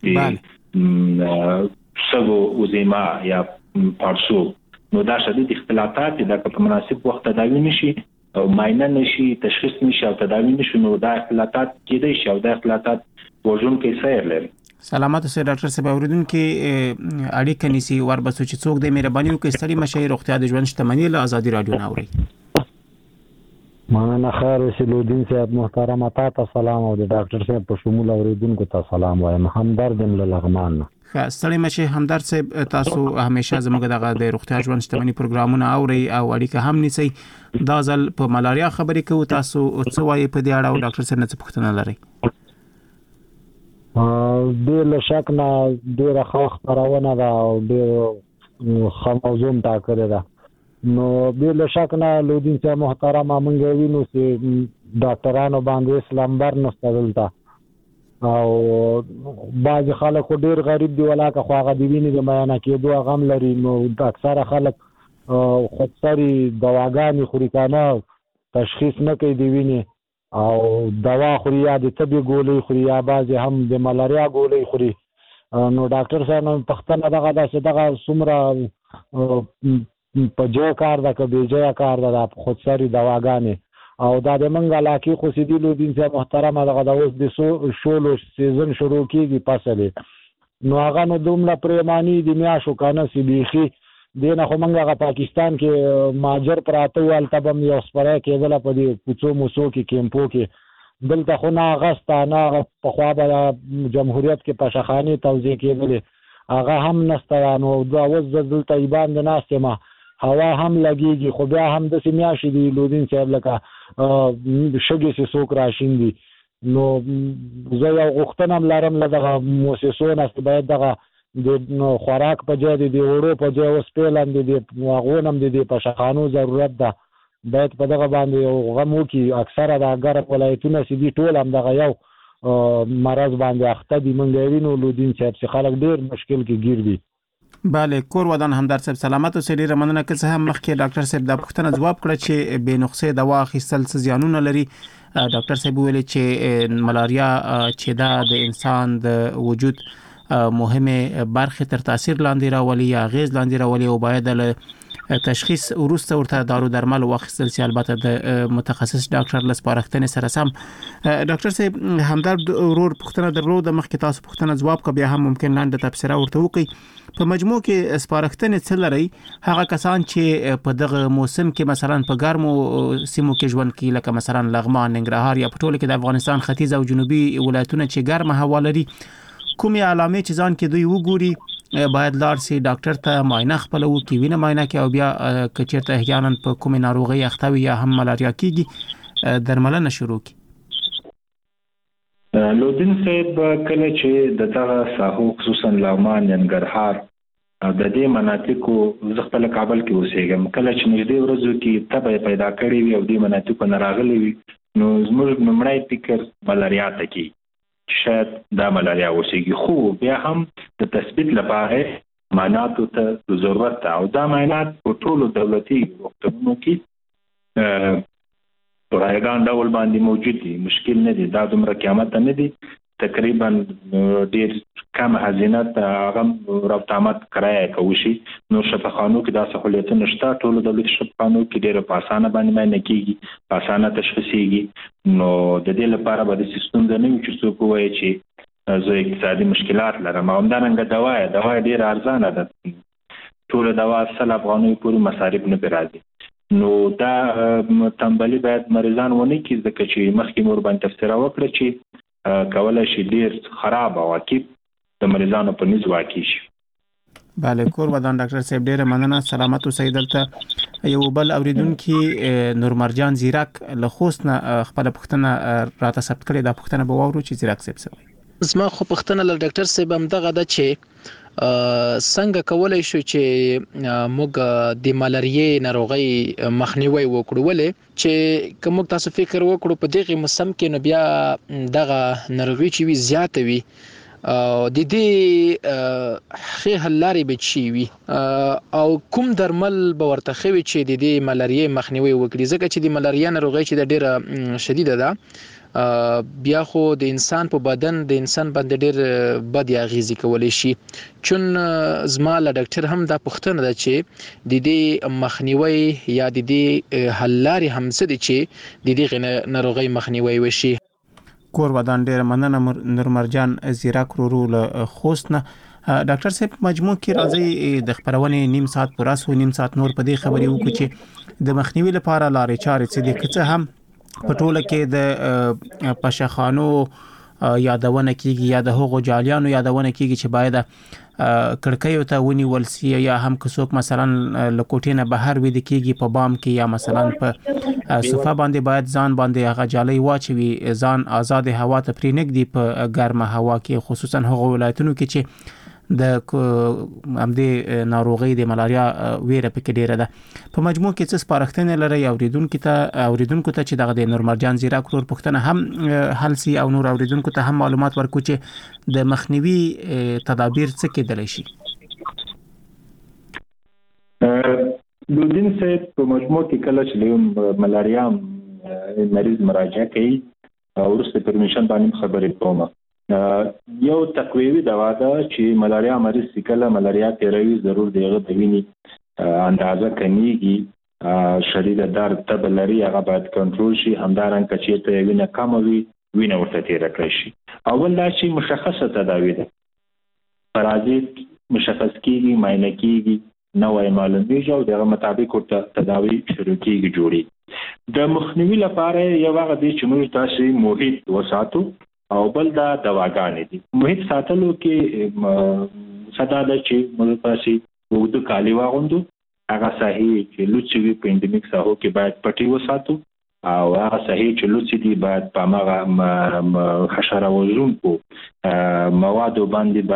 د سبو وزیما یا پارسو نو دا شدید اختلالات ده په مناسب وخت تداوی نشي او معاینه نشي تشخیص نشي او تداوی نشي نو دا اختلالات کېدای شي او دا اختلالات وژون کې سیر لري. سلامات اوسئ ډاکټر صاحب اوریدونکو اړیکه نیسی وربسو چې څوک د مهرباني وکړي ستړي مشه روغتیا د ژوند شتمنۍ له ازادي رادیو نه اوري. مولانا خیر رسول الدین صاحب محترم ته سلام او د ډاکټر صاحب په شمول اوریدونکو ته سلام وایم. همدرد له لغمان. ستړي مشه همدرد صاحب تاسو همیشه زموږ دغه د روغتیا ژوند شتمنۍ پروګرامونه اوري او اړیکه هم نیسی. دا ځل په ملاریا خبرې کوو تاسو څه وایي په دې اړه او ډاکټر صاحب څه پوښتنه لري؟ ډېر له شک نه ډېره ښه خپرونه ده او ډېر ښه موضوع ټاکلې ده. نو ډېر له شک نه لودین صاحب محترم موږ وینو چې ډاکټرانو باندې اسلام بر نشته دلته او بعض خلک ډېر غریب دي ولاکه خو هغه د وینې د معاینه کېدو غم لري. نو اکثره خلک خودسري دواګانې خوري کنه تشخیص نه کوي د وینې او دوا خوري یا د طبي ګولۍ خوري یا بعضې هم د ملاریا ګولۍ خوري. نو ډاکټر صاحب پښتنه دغه داسې دغه څومره په جای کار ده که بې جایه کار ده د خودسري دواګانې او دا د موږ علاقې خو سیدي لودین صاحب محترمه دغه د اوس د شولو سیزن شروع کېږي فصل نو هغه نو دومره پرېماني د میاشو کنه سي بیخي دې نه خو موږ هغه پاکستان کې ماجر پراته و هلته به هم یو سپری کېدله په دې کوڅو موڅو کې کیمپو کې دلته خو نه هغه سته نه پخوا به جمهوریت کې پشخانې توزیع کېدلې هغه هم نسته. نو دا اوس زه دلته یې باندې ناست یم هوا هم لګېږي خو بیا هم داسې میاشې دي لودین صاحب لکه شګې چې څوک راشین دي. نو زه یو غوښتنه هم لرم له دغه مؤسسو نه چې باید دغه د خوراک په ځای د دې وړو په ځای اوس پیلن د دې هغو نه هم د دې پشخانو ضرورت ده باید په دغه باندې یو غم وکړي. اکثره د ګرم ولایتونه چې دي ټول هم دغه یو مرض باندې اخته دي. موږ یې وینو لودین صاحب چې خلک ډېر مشکل کې ګیر دي. بله کور ودان همدرد صاحب سلامت اوسئ. ډیره مننه که څه هم مخکې ډاکټر صاحب دا پوښتنه ځواب کړه چې بې نسخې دوا اخیستل څه زیانونه لري. ډاکټر صاحب ویلي چې ملاریا چې دا د انسان د وجود مهمه برخه تر تاثیر لاندې راولي یا غیز لاندې راولي او باید له تشخیص وروسته ورته دارو درمل واخیستل شي البته د متخصص ډاکټر له سپارښتنې سره سم. ډاکټر صاحب همدرد ورور پوښتنه درلوده مخکې تاسو پوښتنه ځواب کړه بیا هم ممکن لاندې تبصره ورته وکړئ. په مجموع کې سپارښتنې څه لري هغه کسان چې په دغه موسم کې مثلا په ګرمو سیمو کې ژوند کوي لکه مثلا لغمان ننګرهار یا په ټوله کې د افغانستان ختیځ او جنوبي ولایتونه چې ګرمه هوا لري کومې علامې چې ځان کې دوی وګوري باید لاړ شي ډاکټر ته معاینه خپل وکړي وینه معاینه کوي او بیا که چېرته احیانا په کومې ناروغۍ اخته وي یا هم ملاریا کېږي درملنه شروع کړي. لودین صاحب کله چې د دغه ساحو خصوصا لغمان ننګرهار د دې مناطقو زه خپل کابل کې اوسېږم کله چې نږدې ورځو کې تبه پیدا کړې وي او دې مناطقو نه راغلي وي نو زموږ لومړی فکر ملاریا ته کېږي شاید دا ملاریا اوسېږي خو بیا هم د تثبیت لپاره معایناتو ته ضرورت ده او دا معاینات په ټولو دولتي روغتونونو کې په رایګان ډول باندې موجود دي مشکل نه دي دا دومره قیامت نه دي تقریبا ډېر کم هزینه هغه رابطامات کرایه کوي شي نو شفاخانو کې دا سہولیتونه شته ټولو دولتي شفاخانو کې ډېر په اسانه باندې معاینه کیږي په اسانه تشخیصيږي نو د دې لپاره به د سیستم د نوي چې څوک وایي چې زه اقتصادي مشکلات لرم او همدارنګه دوا دوا ډېر ارزانه ده ټول دوا سل افغانۍ پورې مصارف نه راځي نو دا تنبلي باید مریضان ونه کړي ځکه چې مخکې مور باندې تفسیر وکړه چې کولای شي ډیر خراب عواقب د مریضانو په نس واقع شي. بله کور ودان ډاکټر صاحب ډیره مننه سلامت اوسئ. دلته یو بل اوریدونکو نور مرجان زیرک له خوست نه خپل پوښتنه راته ثبت کړې دا پوښتنه به واورو چې زیرک صاحب سوي. زما خو پوښتنه له ډاکټر صاحب هم دغه ده چې څنګه کولای شو چې موږ د ملاریا ناروغي مخنیوي وکړو ولې چې کوم تاسو فکر وکړو په دغه موسم کې نو بیا دغه ناروغي چې وی زیات وي د دې خې حل لارې به چی وي او کوم درمل به ورته خوي چې د دې ملاریا مخنیوي وکړي ځکه چې د ملاریا ناروغي چې د ډیره شدیده ده بیا خو د انسان په بدن د انسان باندې ډېر بد اغیزې کولی شي چون زما له ډاکټر هم دا پوښتنه ده چې د دې مخنیوي یا د دې حل لارې هم څه دي چې د دې ناروغي مخنیوي وشي. کور ودان ډېر مننه نور مرجان زیرک رورو له خوستنه. ډاکټر صاحب مجموع کې راځي د خبرونې نیم ساعت پوره سو نیم ساعت نور په دې خبرې وکړو چې د مخنیوي لپاره لارې چارې څه دي که څه هم په ټوله کې د پشخانو یادونه کیږي یا د هغو جالیانو یادونه کیږي چې باید کړکۍ ته ونیول سي یا هم که څوک مثلا لکوټې نه بهر وي د کیږي په بام کې یا مثلا په صفه باندې باید ځان باندې هغه جالي واچوي ځان آزاد هوا ته پرېنګدي په ګرمه هوا کې خصوصا هغو ولایتونو کې چې د همدې ناروغي د ملاریا ویره پکې ډیره ده. په مجموع کې څه سپارښتنې لري اوریدونکو ته اوریدونکو ته چې دغه د نورمرجان زیرک رور پښتنه هم حل سي او نور اوریدونکو ته هم معلومات ورکو چې د مخنیوي تدابیر څه کېدلی شي. دودین سه په مجموع کې کله چې ملاریا مریض مراجعه کوي او ورسته پرمیشن باندې خبرې کوم یو تقویوي دوا ده چې ملاریا مریض سکله ملاریا تیروي ضرور دیغه د وینې اندازه کمیږي شدید درد تب لري هغه باید کنټرول شي همدارنګه چې ته وینه کم وي وینه ورته تیر کړی شي. اول دا چې مشخصه تداوی ده پرازیت مشخص کیږي معاینه کیږي نوې معلومیږي او دغه مطابق ورته تداوی شروع کیږي جوړي. د مخنیوي لپاره یو هغه دي چې موږ تاسو محیط وساتو او بل دا دواګانې دي. محیط ساتلو کې صدا ده چې موږ تاسو وګړو کالی واغوندو هغه صحیح چې لوڅوي په اندمیک ساحو کې باید پټي وساتو او هغه صحیح چې لوڅي دي باید په هغه حشره وژونکو موادو باندې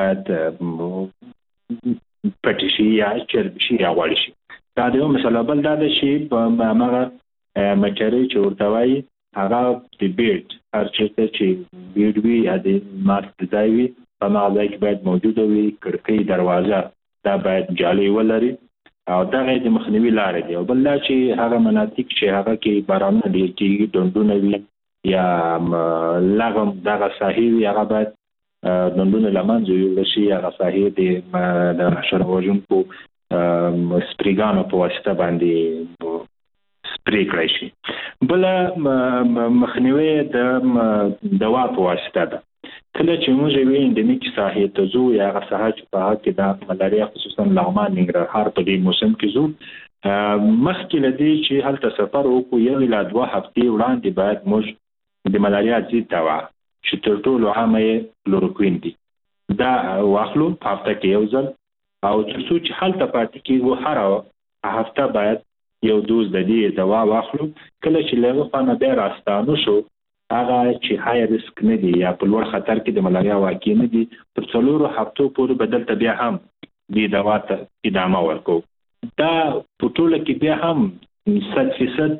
باید پټي شي یا چرب شي یا غوړ شي. دا د یو مثال بل دا ده چې په هغه مچري چې ورته وایي هغه د بیډ هر چیرته چې بیډ وي یا د مارک ځای وي په هغه ځای کې باید موجوده وي کړکۍ دروازه دا باید جالي ولري او دغه د مخنیوي لارې دي. او بل دا چې هغه مناطق چې هغه کې بارانونه ډېر کېږي ډنډونه وي یا لغم دغه ساحې وي هغه باید ډنډونه له منځه یوړل شي هغه ساحې د حشره وژونکو سپریګانو په واسطه باندې سپری کړی شي. بل مخنیوي د دوا په واسطه ده. کله چې موږ وی اندمیک ساحې ته ځو یا هغه ساحه چې په هغه کې د ملاریا خصوصا لغمان ننګرهار په دې موسم کې ځو مخکې له دې چې هلته سفر وکړو یو لا دوه هفتې وړاندې باید موږ د ملاریا ضد دوا چې تر ټولو عامه یې کلوروکوین دي دا واخلو په هفته کې یو ځل او تر څو چې هلته پاتې کېږو هره هفته باید یو دوز د دې دوا واخلو. کله چې لږه خانه بیا راستانو شو هغه چې های ریسک نه دي یا په لوړ خطر کې د ملاریا واقع نه دي تر څلورو هفتو پورې بدل ته بیا هم دې دوا ته ادامه ورکو. دا په ټوله کې بیا هم صد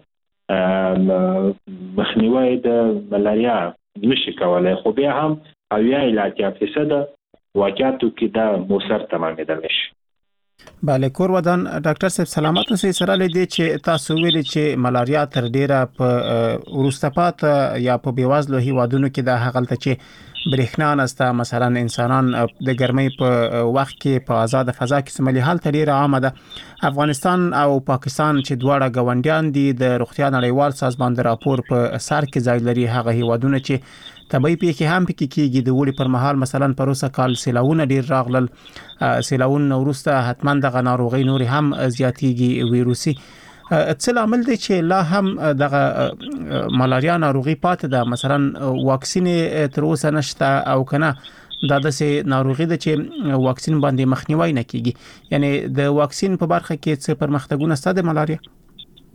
فیصد مخنیوي د ملاریا نشي کولای خو بیا هم اویا الی اتیا فیصد واقعاتو کې دا موثر تمامېدل شي. بله کور ودان ډاکټر صاحب سلامت اوسئ. سره لدی چې تاسو ویلي چې ملاریا تر ډیره په وروستپات یا په بیوازلو هیوادونو کې د هغلته چې برېښنا نسته مثلا انسانان د ګرمۍ په وخت کې په آزاد فضا کې سملي حال تر ډیره عامه ده. افغانستان او پاکستان چې دواړه غونډیان دي د روغتیا نړیوال سازمان د راپور په سر کې ځای لري هغه هیوادونه چې طبي پیښې هم پکې کېږي د وړي پر مهال مثلا پروسه کال سیلاونه ډیر راغلل سیلاون وروسته حتما دغه ناروغي نور هم زیاتېږي ویروسي څه لامل دی چې لا هم دغه ملاریا ناروغي پاتې ده مثلا واکسین تر اوسه نشته او کنه دا د سه ناروغي د چې واکسین باندې مخنیوي نه کیږي یعنی د واکسین په برخه کې څه پرمختګونه ستاسو د ملاریا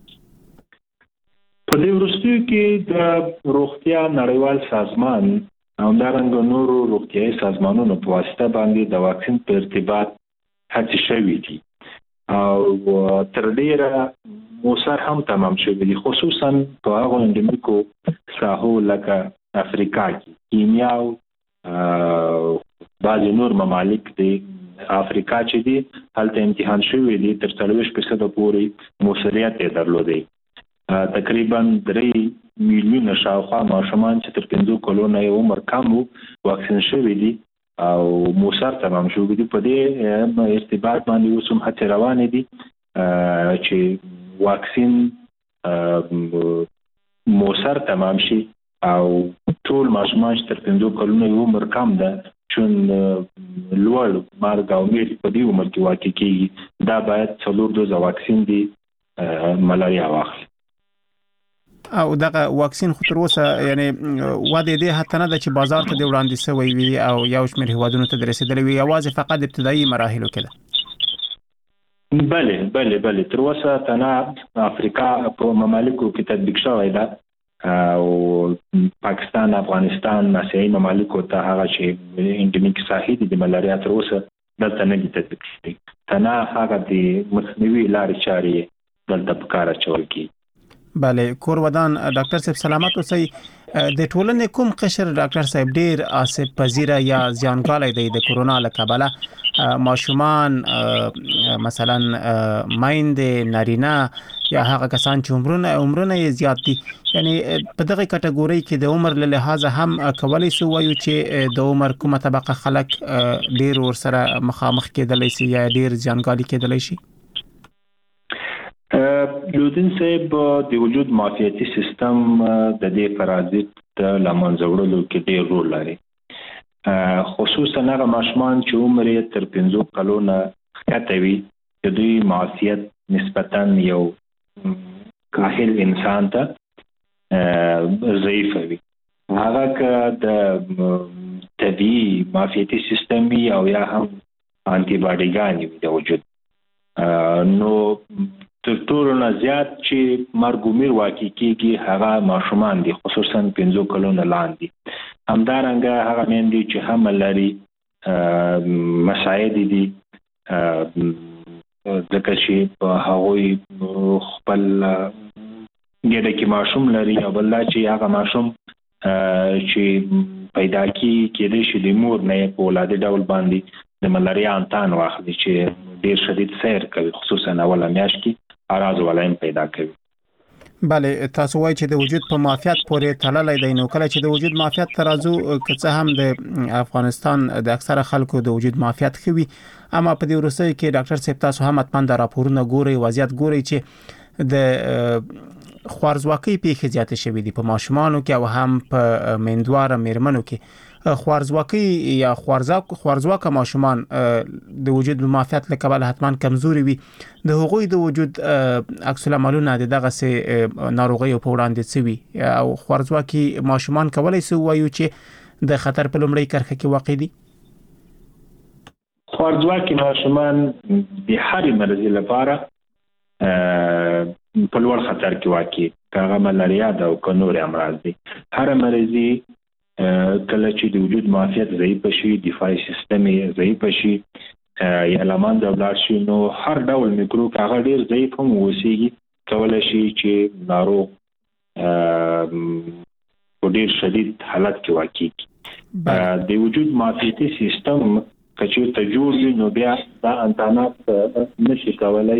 په دې وروستیو کې د روغتیا نړیوال سازمان همدارنګه نورو روغتیايي سازمانونو په واسطه باندې د واکسین په ارتباط هڅې شوې دي او تر ډیره موثر هم تمام شوی دي، خصوصا په هغو انډمیکو ساحو لکه افریقا کې کینیا او بعضې نور ممالک دي افریقا چې دي هلته امتحان شوی دي تر څلوېښت فیصده پورې موثریت یې درلودی. تقریبا درې میلیونه شاوخوا ماشومان چې تر پنځو کلونو یې عمر کم وو واکسین شوي دي او موثر تمام شوي دي. په دې ارتباط باندې اوس هم هڅې روانې دي چې واکسین موثر تمام شي او ټول ماشومان چې تر پنځو کلونو یې عمر کم ده چون لوړ مرګ او میر په دې عمر کې واقع کېږي دا باید څلور دوزه واکسین دي ملاریا واخلي. او دغه واکسین خو تر اوسه یعنی واده دې حتی نه ده چې بازار ته د وړاندې شوی وي او یو شمېر هیوادونو ته رسیدلی وي، یوازې فقط ابتدایي مراحلو کې ده. بله بله بله تر اوسه تنها افریقا په ممالکو کې تطبیق شوی ده او پاکستان، افغانستان، آسیایي ممالکو ته هغه چې انډمیک ساحې دي د ملاریا تر اوسه دلته نه دي تطبیق شوي، تنها هغه د مخنیوي لارې چارې دلته په کار اچول کېږي. بله کور ودان ډاکټر صاحب سلامت اوسئ. د ټولنې کوم قشر ډاکټر صاحب ډیر آسیب پذیره یا زیانګالی دی د کورونا له کبله؟ ماشومان مثلا میندې، نارینه یا هغه کسان چې عمرونه عمرونه یې زیات دي، یعنی په دغه کټګورۍ کې د عمر له لحاظه هم کولی شو وایو چې د عمر کومه طبقه خلک ډیر ورسره مخامخ کېدلی شي یا ډیر زیانګالي کېدلی شي؟ لودین صاحب د وجود معافیتي سیستم د دې پرازیت د لمنځه وړلو کې ډېر رول لري، خصوصا هغه ماشومان چې عمر یې تر پنځو کلونو ښکته وي د دوی معافیت نسبتا یو کاهل انسان ته ضعیف وي. هغه که د طبیعي معافیتي سیستم وي او یا هم انټي باډیګانې وي د وجود، نو تر ټولو نه زیات چې مرګ عمر واقع کېږي هغه ماشومان دي، خصوصا پنځو کلونو لاندې. همدارنګه هغه میندې چې حمل لري مساعد دي ځکه چې په هغوی خپل ګډه کې ماشوم لري او بل دا چې هغه ماشوم چې پیدا کېدی شي د مور نه په ولادي ډول باندې د ملاریا انتان واخلي چې ډېر شدید سیر کوي، خصوصا اوله میاشت کې اراز ولایم پیدا کوي. بله تاسو وایي چې د وجود په معافیت پورې تړلی دی، نو کله چې د وجود معافیت ترازو که څه هم د افغانستان د اکثره خلکو د وجود معافیت ښه وي، اما په دې وروستیو کې ډاکټر صاحب تاسو هم حتما د راپورونه ګورئ، وضعیت ګورئ چې د خوارزواکۍ پیښې زیاتې شوي دي په ماشومانو کې او هم په میندواره میرمنو کې. خوارزواکۍ یا خوارزواک خوارزواکه ماشومان د وجود معافیت له کبله حتما کمزوري وي، د هغوی د وجود عکس العملونه د دغه سي ناروغیو په وړاندې سوي او خوارزواکي ماشومان کولای شي وایو چې د خطر په لومړۍ کرښه کې واقع دي. خوارزواکي ماشومان د هر مرض لپاره په لوړ خطر کې واقع، کاغه ملاریا ده او کنور امراض دي. هر مرضی کله چې د وجود معافیت ضعیف شي، دفاعي سیستم یې ضعیف شي یا لمن د ولاړ شي، نو هر ډول میکروب هغه ډیر ضعیف هم وسیږي، کولای شي چې ناروغ په ډیر شدید حالت کې واقع کړي. د وجود معافیتي سیستم کچې ته جوړ وي نو بیا دا انتانات نشي کولای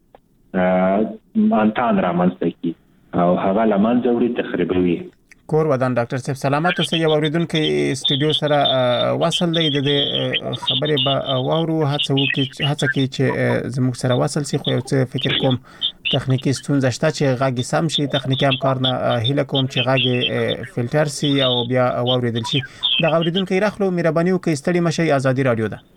چې انتان رامنځته کړي او هغه لمنځه وړي تخریبوي. کور ودان ډاکټر صاحب سلامت اوسئ. یو اوریدونکو استودیو سره وصل دی، د خبرې به واورو، هڅه وکړي هڅه کوي چې زموږ سره وصل شي، خو یو څه فکر کوم تخنیکی ستونزه شته چې غږ سم شي، تخنیکی همکار نه هیله کوم چې غږ فلټر شي او بیا واوریدل شي. د اوریدونکو راخلو مهرباني وکړئ ستړي مشي، ازادي رادیو ده.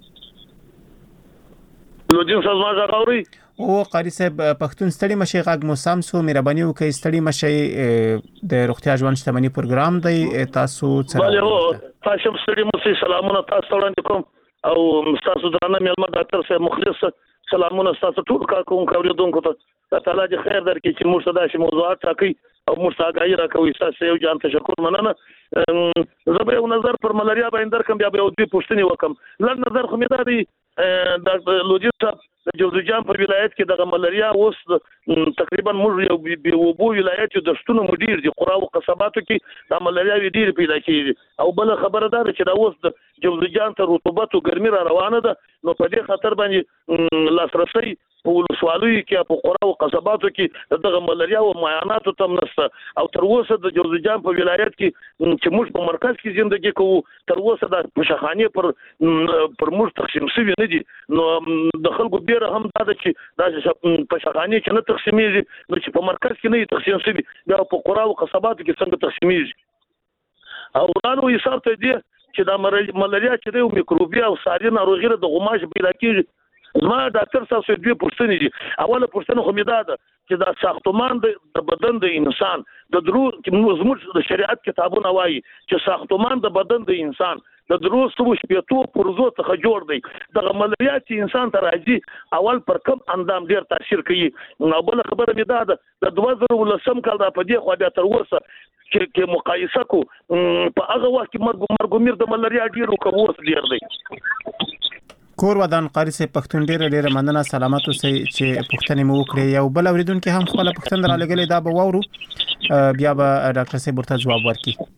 لوجین سازمان زغوري او قاری صاحب پښتون ستړي مشي غږ مو سم سو، مهرباني وکړئ ستړي مشي د روغتیا ژوند شتمنۍ پروګرام دی، تاسو سره بله هو تاسو ستړي مشي سلامونه تاسو وړاندې کوم او تاسو درنه مېلمه ډاکټر صاحب مخلص سلامونه تاسو ټول کار کوم اوریدونکو ته تعالی دې خیر درکړي چې موږ ته داسې موضوعات راکړي او موږ ته غاړي راکوي. تاسو یو جان تشکر مننه. زه به یو نظر پر ملاریا باندې درکم، بیا به یو دوی پوښتنې وکم. لږ نظر خو مې دا دی د لوجست د جوزجان په ولایت کې د ملاریا اوس تقریبا موږ یو به وبو ولایت د شتونو مدیر دي قرا او قصباتو کې د ملاریا ډیر پیدا کیږي. او بل خبره ده چې دا اوس د جوزجان ته رطوبت او ګرمي را روانه ده، نو په دې خاطر باندې لاسرسي په ولسوالۍ کې په قرا او قصباتو کې دغه ملاریا او معاینات تم نشته. او تر اوسه د جوزجان په ولایت کې چې موږ په مرکز کې ژوندۍ کوو، تر اوسه د مشخانه پر پر موږ تقسیم شوی نه دي. نو د خلکو ډیر هم دا چې د پشخانه کې نه تقسیمېږي، نو چې په مرکز کې نه تقسیم شوی، بیا په قرا او قصباتو کې څنګه تقسیمېږي. او ورانو حساب ته دی چې د ملاریا چې د میکروبي او ساري ناروغي د غماش پیدا کیږي. زما ډاکټر صاحب دوی پوښتنې دي. اوله پوښتنه خو مې دا ده چې د ساختمان د بدن د انسان د درو زموږ د شریعت کتابونه وایي چې ساختمان د بدن د انسان د درو سو شپېتو پرزو څخه جوړ دی. د ملاریا چې انسان ته راځي اول پر کم اندام ډیر تاثیر کوي. نو بل خبره مې دا ده د دوه زره ولسم کال د په دې خو بیا تر اوسه چې مقایسه کو په هغه وخت کې مرګ مرګ میر د ملاریا ډیر کوورس ډیر دی. کور ودان قاری سه پښتون ډیر ډیر مننه، سلامات اوسئ چې پښتنې مو وکړي. یو بل اوریدونکو هم خپل پښتون را لګلې دا به وورو، بیا به ډاکټر صاحب ورته جواب ورکړي.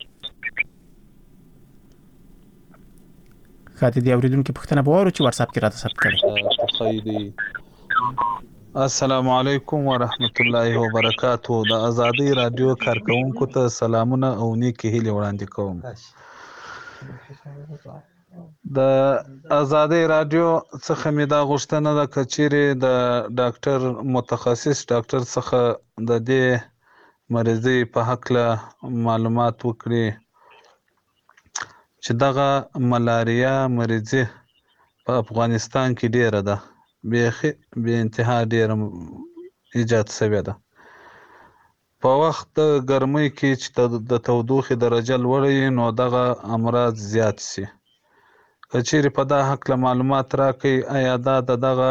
خاطر دی اوریدونکو پښتنه به وورو چې واتس اپ کې راته ثبت کړي. السلام علیکم ورحمت الله وبرکاتہ. د ازادي رادیو کارکونکو ته سلامونه او نیکی هیله وړاندې کوم. د ازادي رادیو څخه مې دا غوښتنه ده کچېره د ډاکټر متخصص ډاکټر څخه د دې مریضي په حق له معلومات وکړي چې دغه ملاریا مریضي په افغانستان کې ډیره ده، بیخي به انتها ډیره ایجاد شوې ده. په وخت د ګرمۍ کې چې د تودوخې درجه لوړه نو دغه امراض زیات شي. کچېرې په دا حق له معلومات راکړي آیا دا د دغه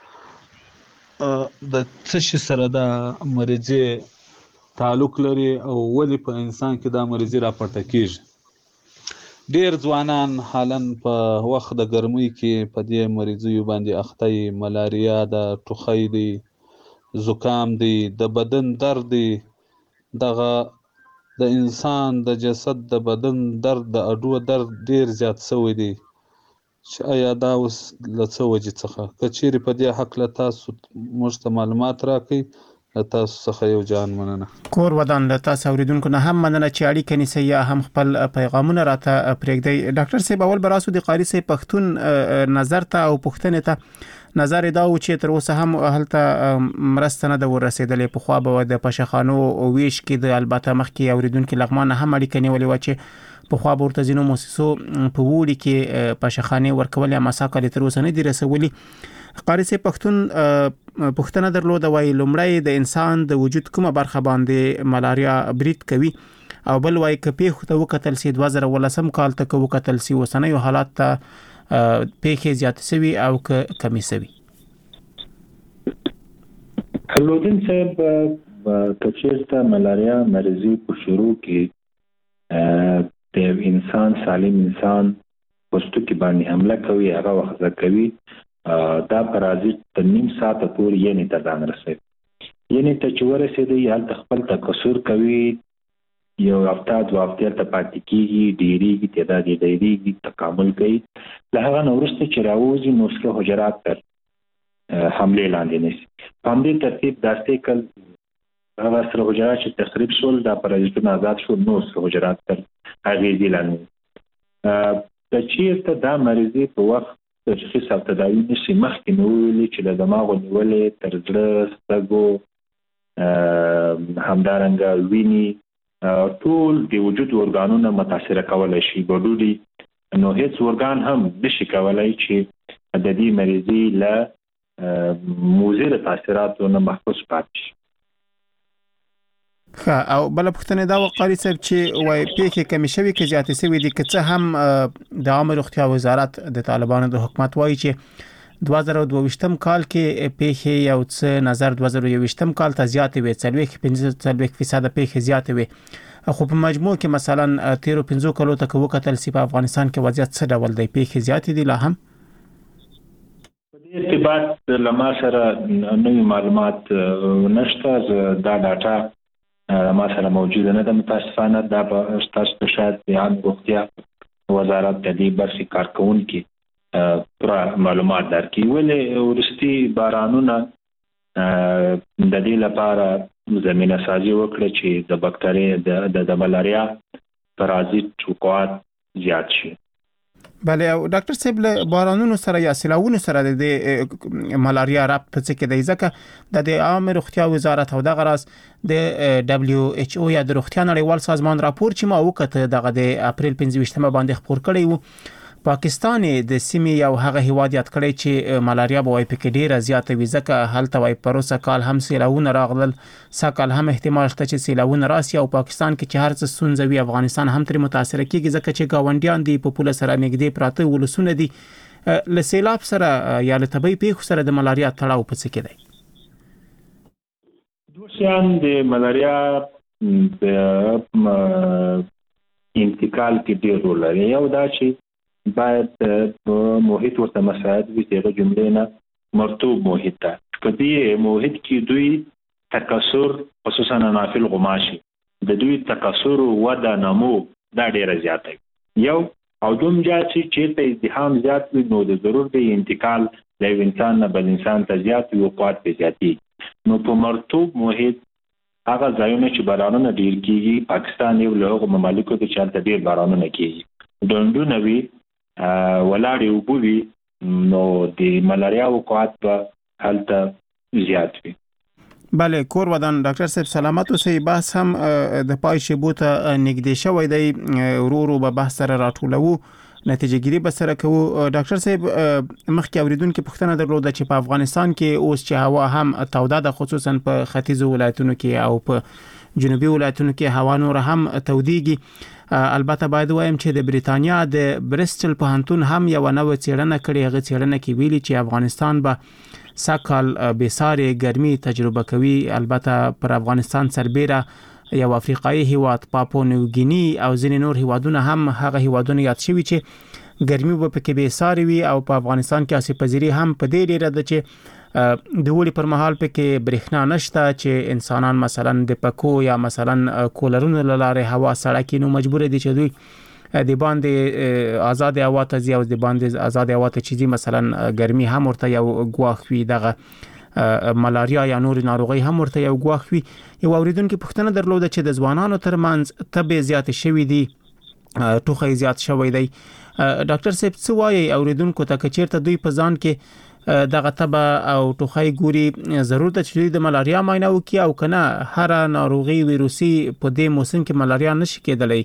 د څه شي سره د مریضي تعلق لري او ولې په انسان کې دا مریضي راپورته کیږي. ډیر ځوانان حالن په وخت د ګرمۍ کې په دې مریضي باندې اخته یي. ملاریا د ټوخی دی، زکام دی، د بدن درد دی. دغه د انسان د جسد د بدن درد د اډو درد ډیر زیات شوی دی. چې آیا دا اوس له څه وجې څخه کچېرې په دې حق له تاسو موږ ته معلومات راکړئ. له تاسو څخه یو جان مننه. کور ودان له تاسو اوریدونکو نه هم مننه چې اړیکه نیسئ یا هم خپل پیغامونه راته پرېږدئ. ډاکټر صاحب اول به راسو د قاری صاحب پښتون نظر ته او پوښتنې ته نظر دا و چې تر اوسه هم هلته مرسته نه ده ورسېدلې. پخوا به د پشخانو ویش کې د البته مخکې اوریدونکو لغمان هم اړیکه نیولې وه چې پخوا به ورته ځینو مؤسسو په وړي کې پشخانې ورکول یا مساکل تر اوسه نه دي رسولي. قاری صاحب پښتون پښتنه درلوده وایي لومړی د انسان د وجود کومه برخه باندې ملاریا برید کوي او بل وایي که پیښو ته وکتل سي دوه زره ولسم کال ته که وکتل سي اوسنیو حالات ته پیښې زیاتې سوي او که کمې سوي. لودین صاحب که چېرته ملاریا مریضي په شروع کې د انسان سالم انسان پوستکي باندې حمله کوي، هغه وخت کوي، دا پرازیت د نیم ساعته پورې یعنی ته ځان رسوي. یعنی ته چې ورسېدی هلته خپل تکثر کوي، یو هفته دوه هفتې ته پاتې کېږي، ډېرېږي، تعداد یې ډېرېږي، تکامل کوي. له هغه نه وروسته چې راوځي نو سره حجرات تر حملې لاندې نیسي. په همدې ترتیب داسې کل هغه سره حجرات چې تخریب شول، دا پرازیتونه آزاد شول، نو سره حجرات تر اغېزې لاندې. که چېرته دا مریضي په وخت تشخیص او تداوي نشي، مخکې مې وویلې چې له دماغو نیولې تر زړه، سترګو، همدارنګه وینې، ټول د وجود ارګانونه متاثره کولی شي. ګډوډي نو هیڅ ارګان هم نشي کولی چې د دې مریضي له مضر تاثیراتو نه محفوظ پاتې شي. ښه، او بله پوښتنه دا وه قاري صاحب چې وایي پیښې کمې شوي که زیاتې شوي دي، که څه هم د عامه روغتیا وزارت د طالبانو د حکومت وایي چې دوه زره دوه ویشتم کال کې پیښې یو څه نظر دوه زره یو ویشتم کال ته زیاتې وې څلوېښت پنځه څلوېښت فیصد پیښې زیاتې وې خو په مجموع کې مثلا تیرو پنځو کلو ته وکتل سی په افغانستان کې وضعیت څه ډول دی پیښې زیاتې دي لا هم په ارتباط لما سره نوې معلومات نشته دا ډاټا ما سره موجوده نه ده متاسفانه دا په تاسو ته شاید د عامه روغتیا وزارت د دې برخې کارکونکو پوره معلومات درکړي ولې ورستي بارانونه د دې لپاره زمينه سازي وکړه چې د بکټریا د ملاریا پرازیت وقوعات زیات شي. بله او ډاکټر صاحب له بارانونو سره یا سیلاوونو سره د ملاریا رابط په څه کې دی ځکه د عامه روغتیا وزارت او د غراس د دبليو ایچ او یا د روغتیا نړیوال سازمان راپور چې ما وکړه دغه د اپریل پنځه ویشتمه باندې خبر کړی وو پاکستان د سیمې یو هغه هیواد یاد کړی چې ملاریا به وای پکې ډیره زیاته وي ځکه هلته وای پروسه کال هم سیلاوونه راغلل سکهال هم احتمال شته چې سیلاوونه راسي او پاکستان کې چې هر څه سنځوي افغانستان هم تر متاثر کیږي ځکه چې گاونډیان دی په پوله سره نږدې پراته ولسونه دي له سیلاب سره یا له طبي پیښو سره د ملاریا تړاو پڅ کې دی. دوه شیان د ملاریا د انتقال کې ډیر رول لري یو دا چې باید په محیط ورته مساعد وي دغه جملې نه مرطوب محیط ته په دې محیط کې دوی تکثر خصوصا نافل غماشي د دوی تکثر وده نمو دا ډیر زیات دی یو او دوم چې چې ازدحام زیات وي نو د ضرور دی انتقال له انسان نه بل انسان ته زیات وي او قوت به زیاتی نو په مرطوب محیط هغه ځایونه چې بارانونه ډیر کیږي پاکستان یو له هغو ممالکو د چالت ډیر بارانونه کیږي دوندونه وی ولاړې وبوي نو د ملاریا وقوعات په حالت زیات وي. بله کور ودان ډاکټر صاحب سلامت اوسئ بحث هم د پای شیبو ته نږدې شوی دی ورو ورو به بحث سره راټولو نتیجه ګیری به سره کوو. ډاکټر صاحب مخکې اوریدونکو پوښتنه درلوده چې په افغانستان کې اوس چې هوا هم توده ده خصوصا په ختیځو ولایتونو کې او په جنوبي ولایتونو کې هوا نور هم توديږي البته باید وایم چې د بریتانیا د برسټل پوهنتون هم یو نوې څېړنه کړې هغه څېړنه کې ویلي چې افغانستان به سکهال بساره ګرمي تجربه کوي البته پر افغانستان سربېره یو افریقایي هیواد پاپو نیو ګینی او ځینې نور هیوادونه هم هغه هیوادونه یاد شوي چې ګرمي به پکې بساره وي او په افغانستان کې اسې پذیری هم په دې ډیره ده چې د وړي پر مهال پکې برېښنا نشته چې انسانان مثلا د پکو یا مثلا کولرونو لاره هوا سړه کې نو مجبور دي چې دوی د باندې آزاد هوا ته ځي او د باندې آزاد هوا ته چيزي مثلا ګرمي هم ورته یو غواخ وي دغه ملاریا یا نور ناروغي هم ورته یو غواخ وي. یو اوریدونکو پوښتنه درلوده چې د ځوانانو ترمنځ تبه زیات شوي دي ټوخی زیات شوی دی ډاکټر صاحب څه وایي اوریدونکو ته کچیرته دوی په ځان کې دغه تبه او ټوخی ګوري ضرورت چې د ملاریا معاینه وکړي او کنه هر ناروغي ویروسي په دې موسم کې ملاریا نشي کېدلی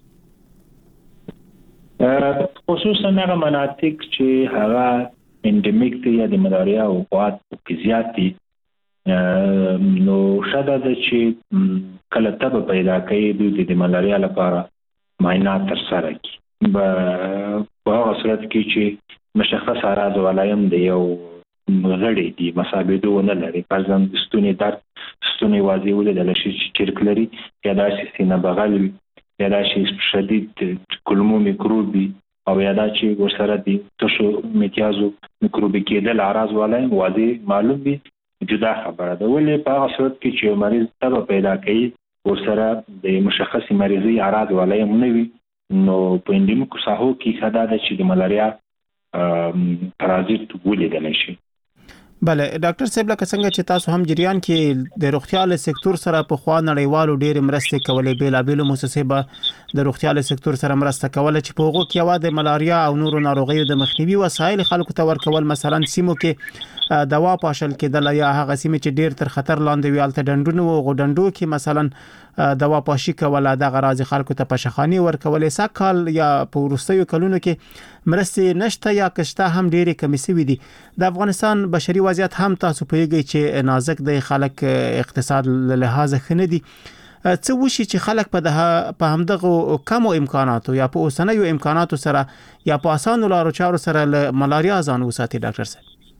خصوصا هغه مناطق چې هغه انډمیک دي یا د ملاریا او قوت کې زیات دي نو شاده ده چې کله تبه پیدا کوي د ملاریا لپاره معاینه ترسره کړي په هغه صورت کې چې مشخص اعراض ولایم دی یو غړي دي مسابقه ونه لري پرځم ستونی درد ستونی واضح ولې د شي چرک لري یا د سینه بغل یا د شي شدید کلمو میکروبي او یا د شي ورسره دي تاسو میتیازو میکروبي کېدل اعراض ولایم واضح معلوم دي جدا خبره ده ولې په هغه صورت کې چې مریض تبه پیدا کوي ورسره د مشخص مریضي اعراض ولایم نه وي نو په انډیمیک ساحو کې خدای د چې د ملاریا پرازیت ولیدل شي. بله ډاکټر صاحب لکه څنګه چې تاسو هم جریان کې د روغتیا له سکتور سره په خوا نړیوالو ډېر مرسته کولې بیلابېلو مؤسسې به د روغتیا له سکتور سره مرسته کوله چې په هغو کې یو د ملاریا او نورو ناروغیو د مخنیوي وسایل خلکو ته ورکول مثلا سیمو کې دوا پاشل کېدل یا هغه سیمه چې ډېر تر خطر لاندې وي الته ډندونو او غډندو کې مثلا دوا پاشي کوله د غراض خلکو ته پشخانی ورکول سکهال یا په ورستیو کلونو کې مرسته نشته یا کشته هم ډېرې کمی سوي دي. د افغانستان بشري وضعیت هم تاسو پیږئ چې نازک د خلک اقتصاد له لحاظ خنه دي څه وشي چې خلک په ده په همدغه کمو امکاناتو یا په اوسنیو امکاناتو سره یا په اسانو لارو چارو سره له ملاریا ځان وساتي ډاکټر صاحب.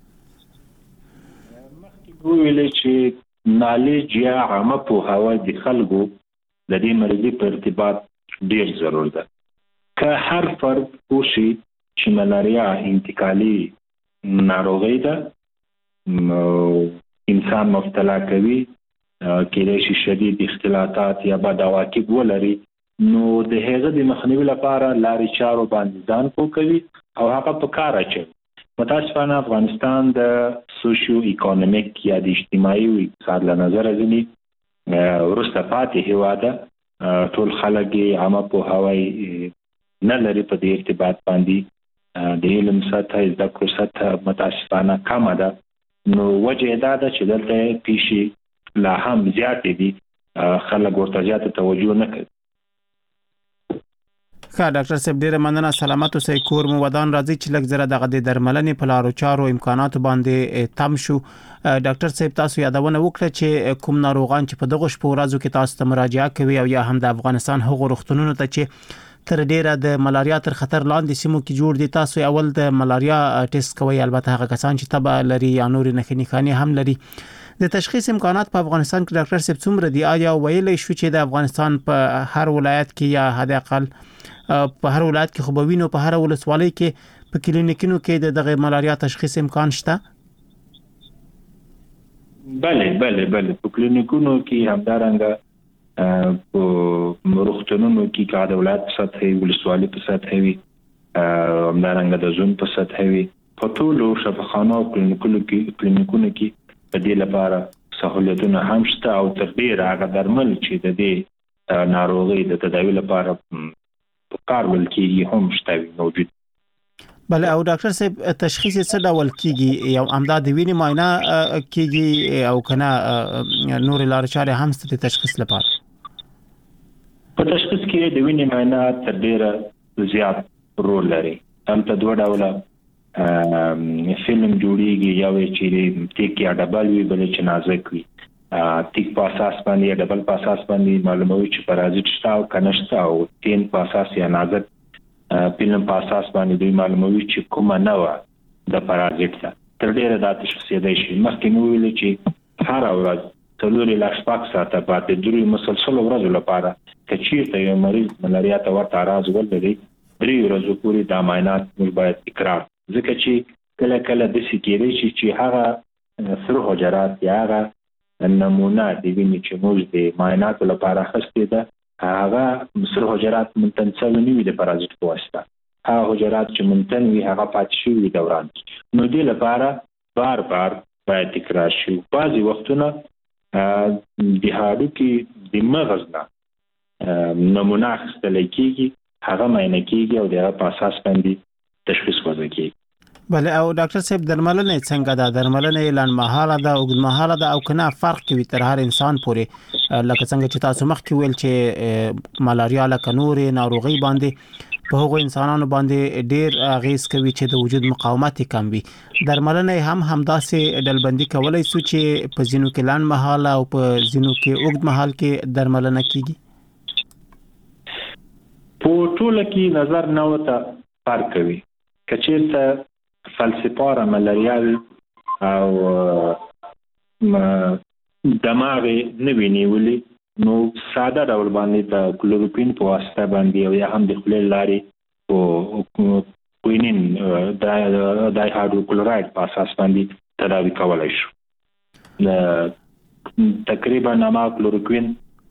ویل چې نالج یا عامه پوهاوی د خلکو د دې مرضي په ارتباط ډیر ضرور ده. که هر فرد پوښي چې ملاریا انتقالي ناروغي ده، انسان مبتلا کوي، کېدای شي شدید اختلاطات یا بد عواقب ولري، نو د هغه د مخنیوي لپاره لارې چارو باندې ځان پوه کوي او هغه په کار اچوي. متاسفانه افغانستان د سوشیو اکونومیک یا د اجتماعي او اقتصاد له نظره ځینې وروسته پاتې هیواد ده. ټول خلک یې عامه پوهاوی نه لري په دې ارتباط باندې، د علم سطح زده کړو سطح متاسفانه کمه ده. نو وجه دا ده چې دلته پیښې لا هم زیاتې دي، خلک ورته زیاته توجه نه کوي. ښه ډاکټر صاحب ډیره مننه، سلامت اوسئ، کور مو ودان. راځي چې لږ زره دغه د درملنې په لارو چارو امکاناتو باندې تم شو. ډاکټر صاحب تاسو یادونه وکړه چې کوم ناروغان چې په دغه شپو ورځو کې تاسو ته مراجعه کوي او یا هم د افغانستان هغو روغتونونو ته چې تر ډیره د ملاریا تر خطر لاندې سیمو کې جوړ دي، تاسو اول د ملاریا ټیسټ کوي، البته هغه کسان چې تبه لري یا نور نښې نښانې هم لري. د تشخیص امکانات په افغانستان کې ډاکټر صاحب څومره دي؟ آیا ویلې شو چې د افغانستان په هر ولایت کې یا حد اقل په هر ولایت کې خو به وینو په هر ولسوالۍ کې په کلینیکونو کې د دغه ملاریا تشخیص امکان شته؟ بله بله بله په کلینیکونو کې همدارنګه په روغتونونو کې که د ولایت په سطح وي، ولسوالۍ په سطح وي، همدارنګه د زون په سطح وي، په ټولو شفاخانو او کلینیکونو کې کلینیکونو کې په دې لپاره سہولتونه هم شته او تر ډیره هغه درمل چې د دې ناروغۍ د تداوی لپاره په کار ول کېږي هم شته موجود. بله او ډاکټر صاحب تشخیص څه ډول کېږي؟ یو امدا د وینې معاینه کېږي او کنه نور لارې چارې هم ست د تشخیص لپاره؟ په تشخیص کې د وینې معاینه تر ډیره زیات رول لري. هم په دوه ډوله فلم جوړیږي، یو چې ټیک یا ډبل وي، بل چې نازک وي. ټیک په اساس باندې یا ډبل په اساس باندې معلوموي چې پرازیت شته او کنه شته، او تین په اساس یا نازک فلم په اساس باندې دوی معلوموي چې کومه نوع د پرازیت ده. تر ډیره دا تشخیص دی شي. مخکې مو ویل چې هر ورځ څلور لا شپږ ساعته پاتې درې مسلسل ورځو لپاره که چیرته یو مریض ملاریا ته ورته اعراض ولري، درې ورځې پورې دا معاینات موږ باید تکرار، ځکه چې کله کله د سکیری شي چې هغه سره حجرات یا هغه نمونه د وینې چې موږ د معایناتو لپاره اخیستې ده، هغه سره حجرات منتن نه وي د پرازیت په واسطه. هغه حجرات چې منتن وي هغه پاتې شوي دوران، نو دې لپاره بار بار باید تکرار شي. بعضې وختونه د هډوکي د مغز نه نمونه اخیستلی کېږي، هغه معاینه کېږي او د هغه په اساس باندې تشخیص وضع کېږي. بله او ډاکټر صاحب درملنه څنګه ده؟ درملنه لنډمهاله ده، اوږدمهاله ده او کنه فرق کوي تر هر انسان پورې؟ لکه څنګه چې تاسو مخکې ویل چې ملاریا لکه نورې ناروغي باندې په هغو انسانانو باندې ډیر اغیز کوي چې د وجود مقاومت کم وي، درملنه هم همداسې ډلبندي کولای شو چې په ځینو کې لنډمهاله او په ځینو کې اوږدمهال کې درملنه کیږي؟ په ټوله کې نظر نه وته فرق کوي. که چیرته فلسفاره ملاریا او دماغ نه ویني، نو ساده ډول باندې د کلوروکوین په واسطه باندې او یا هم د خولې لارې په کوینین دای هایدروکلوراید په اساس باندې تداوی کولای شو. تقریبا نما کلوروکوین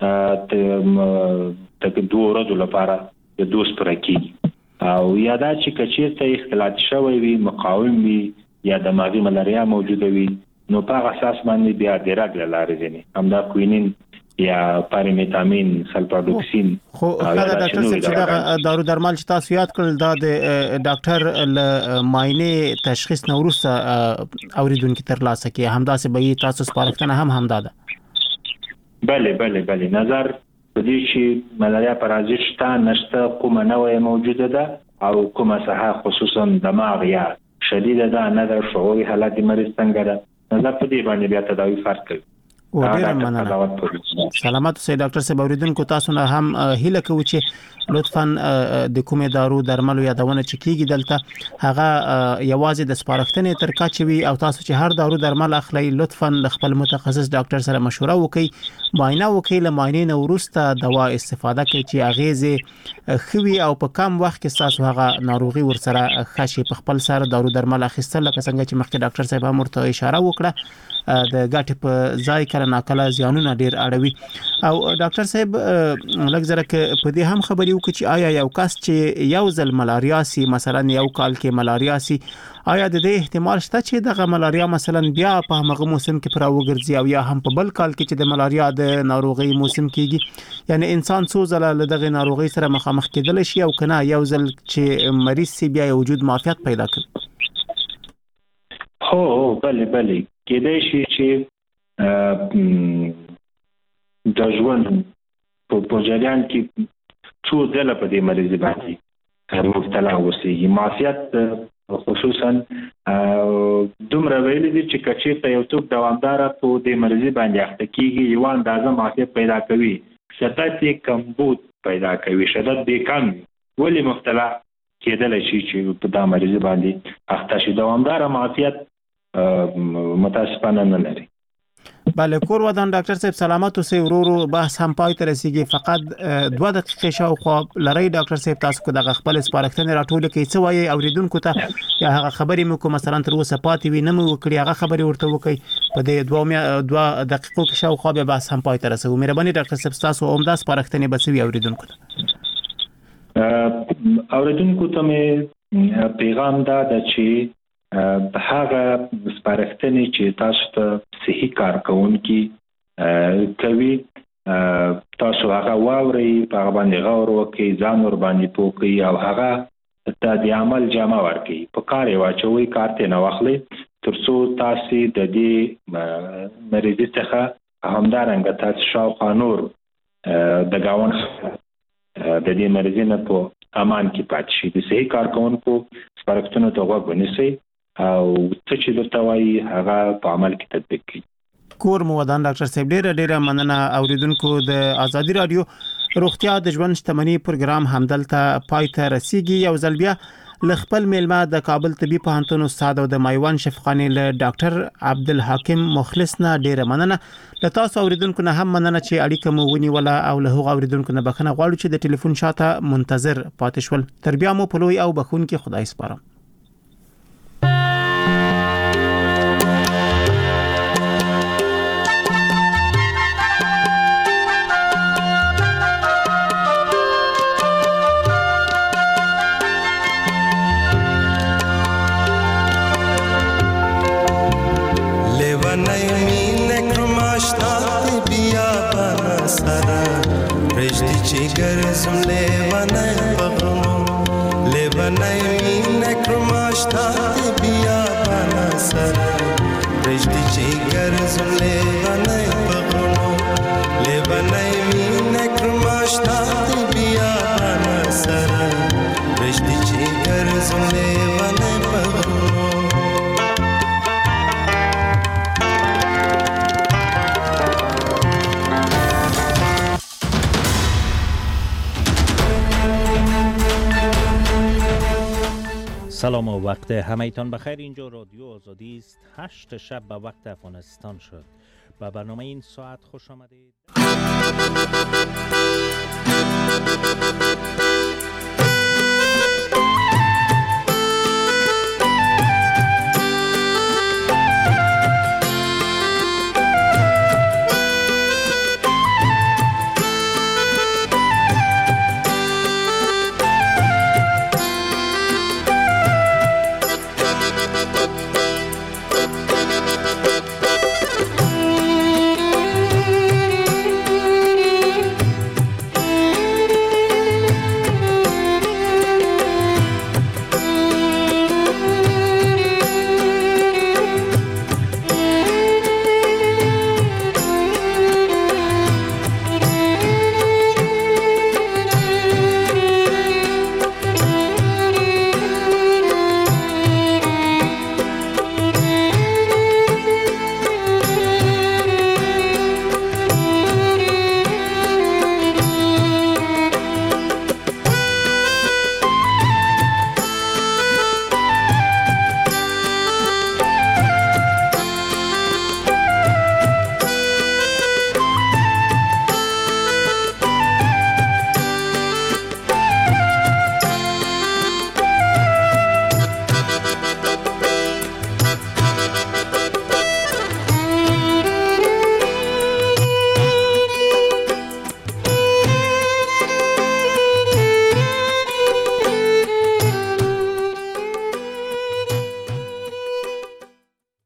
د دوه ورځو لپاره د دوز پر کېږي، او یادا چې کچیرته اختلاط شوی وي، مقاوم وي یا دماغي ملاریا موجوده وي، نو په هغه اساس باندې بیا د رګ له لارې ځینې همدا کوینین یا پاریمیتامین، سلفاډوکسین. خو دا ډاکټر صاحب چې دا دارو درمل چې تاسو یاد کړل دا د ډاکټر له معاینه تشخیص نه وروسته اوریدونکو ترلاسه کوي، همداسې به تاسو سپارښتنه هم همدا ده؟ بله بله بله نظر په دې چې ملاریا پرازیت شته نشته، کومه نوع موجوده ده او کومه ساحه خصوصا دماغ یا شدیده ده نه ده، شعوري حالت مریض څنګه ده، نظر په دې باندې بیا تداوی فرق کوي. و ډیر مننه. سلامات اوسئ ډاکټر صاحب. اوریدونکو تاسو نه هم هیله کوو چې لطفاً د کومې دارو درملو یادونه چې کیږي دلته هغه یوازې د سپارښتنې تر کچې وي او تاسو چې هر دارو درمل اخلي لطفاً د خپل متخصص ډاکټر سره مشوره وکړئ، معاینه وکړئ، له معاینې نه وروسته دوا استفاده کړئ چې اغیزې خوي او په کم وخت کې تاسو هغه ناروغي ورسره خشي. په خپل سره دارو درمل اخیستل لکه څنګه چې مخکې ډاکټر صاحب هم ورته اشاره وکړه د ګټې په ځای کله ناکله زیانونه ډیر اړوي. او ډاکټر صاحب لږ زره ک په دې هم خبرې وکړي چې آیا یو کس چې یو ځل ملاریا سي، مثلا یو کال کې ملاریا سي، آیا د دې احتمال شته چې دغه ملاریا مثلا بیا په هغه موسم کې پر وګرځي او یا هم په بل کال کې چې د ملاریا د ناروغي موسم کېږي؟ یعنی انسان څو ځله له دغه ناروغي سره مخامخ کېدل شي او کنه یو ځل چې مریض سي بیا وجود معافیت پیدا کوي؟ هو بله بله کېدای شي چې د ژوند په جریان کې څو ځله په دې مریض باندې مبتلا اوسېږي. معافیت خصوصا دومره ویلي دي چې کچې ته یو څوک دوامداره په دې مریض باندې اخته کېږي یو اندازه معافیت پیدا کوي، شدت یې کمبود پیدا کوي، شدت یې کم وي، ولې مبتلا کېدلی شي چې په دا مریض باندې اخته شي. دوامداره معافیت متاسفانه نه لري. بله کور ودان ډاکټر صاحب سلامت اوسئ. ورو ورو بحث هم پای ته رسیږي، فقط دوه دقیقې شاوخوا لري ډاکټر صاحب تاسو کو دغه خپل سپارښتنې راټول کړئ څه وایي اوریدونکو ته یا هغه خبرې مو کوم مثلا تر اوسه پاتې وي نه مو وکړي هغه خبرې ورته وکړئ په دې دوه دوه دقیقو کې شاوخوا به بحث هم پای ته رسوي. مهرباني ډاکټر صاحب تاسو عمده سپارښتنې بسوي اوریدونکو ته. اوریدونکو ته مې پیغام دا ده چې هغه سپارښتنې چې تاسو ته صحیح کارکونکي کوي تاسو هغه واورئ، په هغه باندې غور وکړئ، ځان ور باندې پوه کړئ او هغه ته د عمل جامه ورکړئ، په کار یې واچوئ، کار ته نه واخلئ تر څو تاسو د دې مریض څخه همدارنګه تاسو شاوخوا نور د ګاون د دې مریض نه په امان کې پاتې شي. د صحیح کارکونکو سپارښتنو ته غوږ ونیسئ او څه چې درته وایي هغه په عمل کې تطبیق کړئ. کور مو ودان ډاکټر صاحب ډیره ډیره مننه. اوریدونکو د آزادي رادیو روغتیا د ژوند شتمنۍ پروګرام همدلته پای ته رسیږي. یو ځل بیا ل خپل میلمه د کابل طبي پوهنتون استاد او د مایوان شفاخانه له ډاکټر عبدالحکیم مخلص نه ډیره مننه. له تاسو اوریدونکو نه هم مننه چې اړیکه مو ونیوله او له هغو اوریدونکو نه بخښنه غواړو چې د ټلیفون شاته منتظر پاتې شول. تر بیا مو په لوی او بخښونکي خدای سپارم. Gărzum levanai păgănu levanai mine crumaștate bia banasara rești ce gărzum levanai păgănu levanai mine crumaștate bia banasara rești ce gărzum levanai păgănu سلام و وقت همه‌تان بخیر. اینجا رادیو آزادی است. هشت شب به وقت افغانستان شد. به برنامه این ساعت خوش آمدید.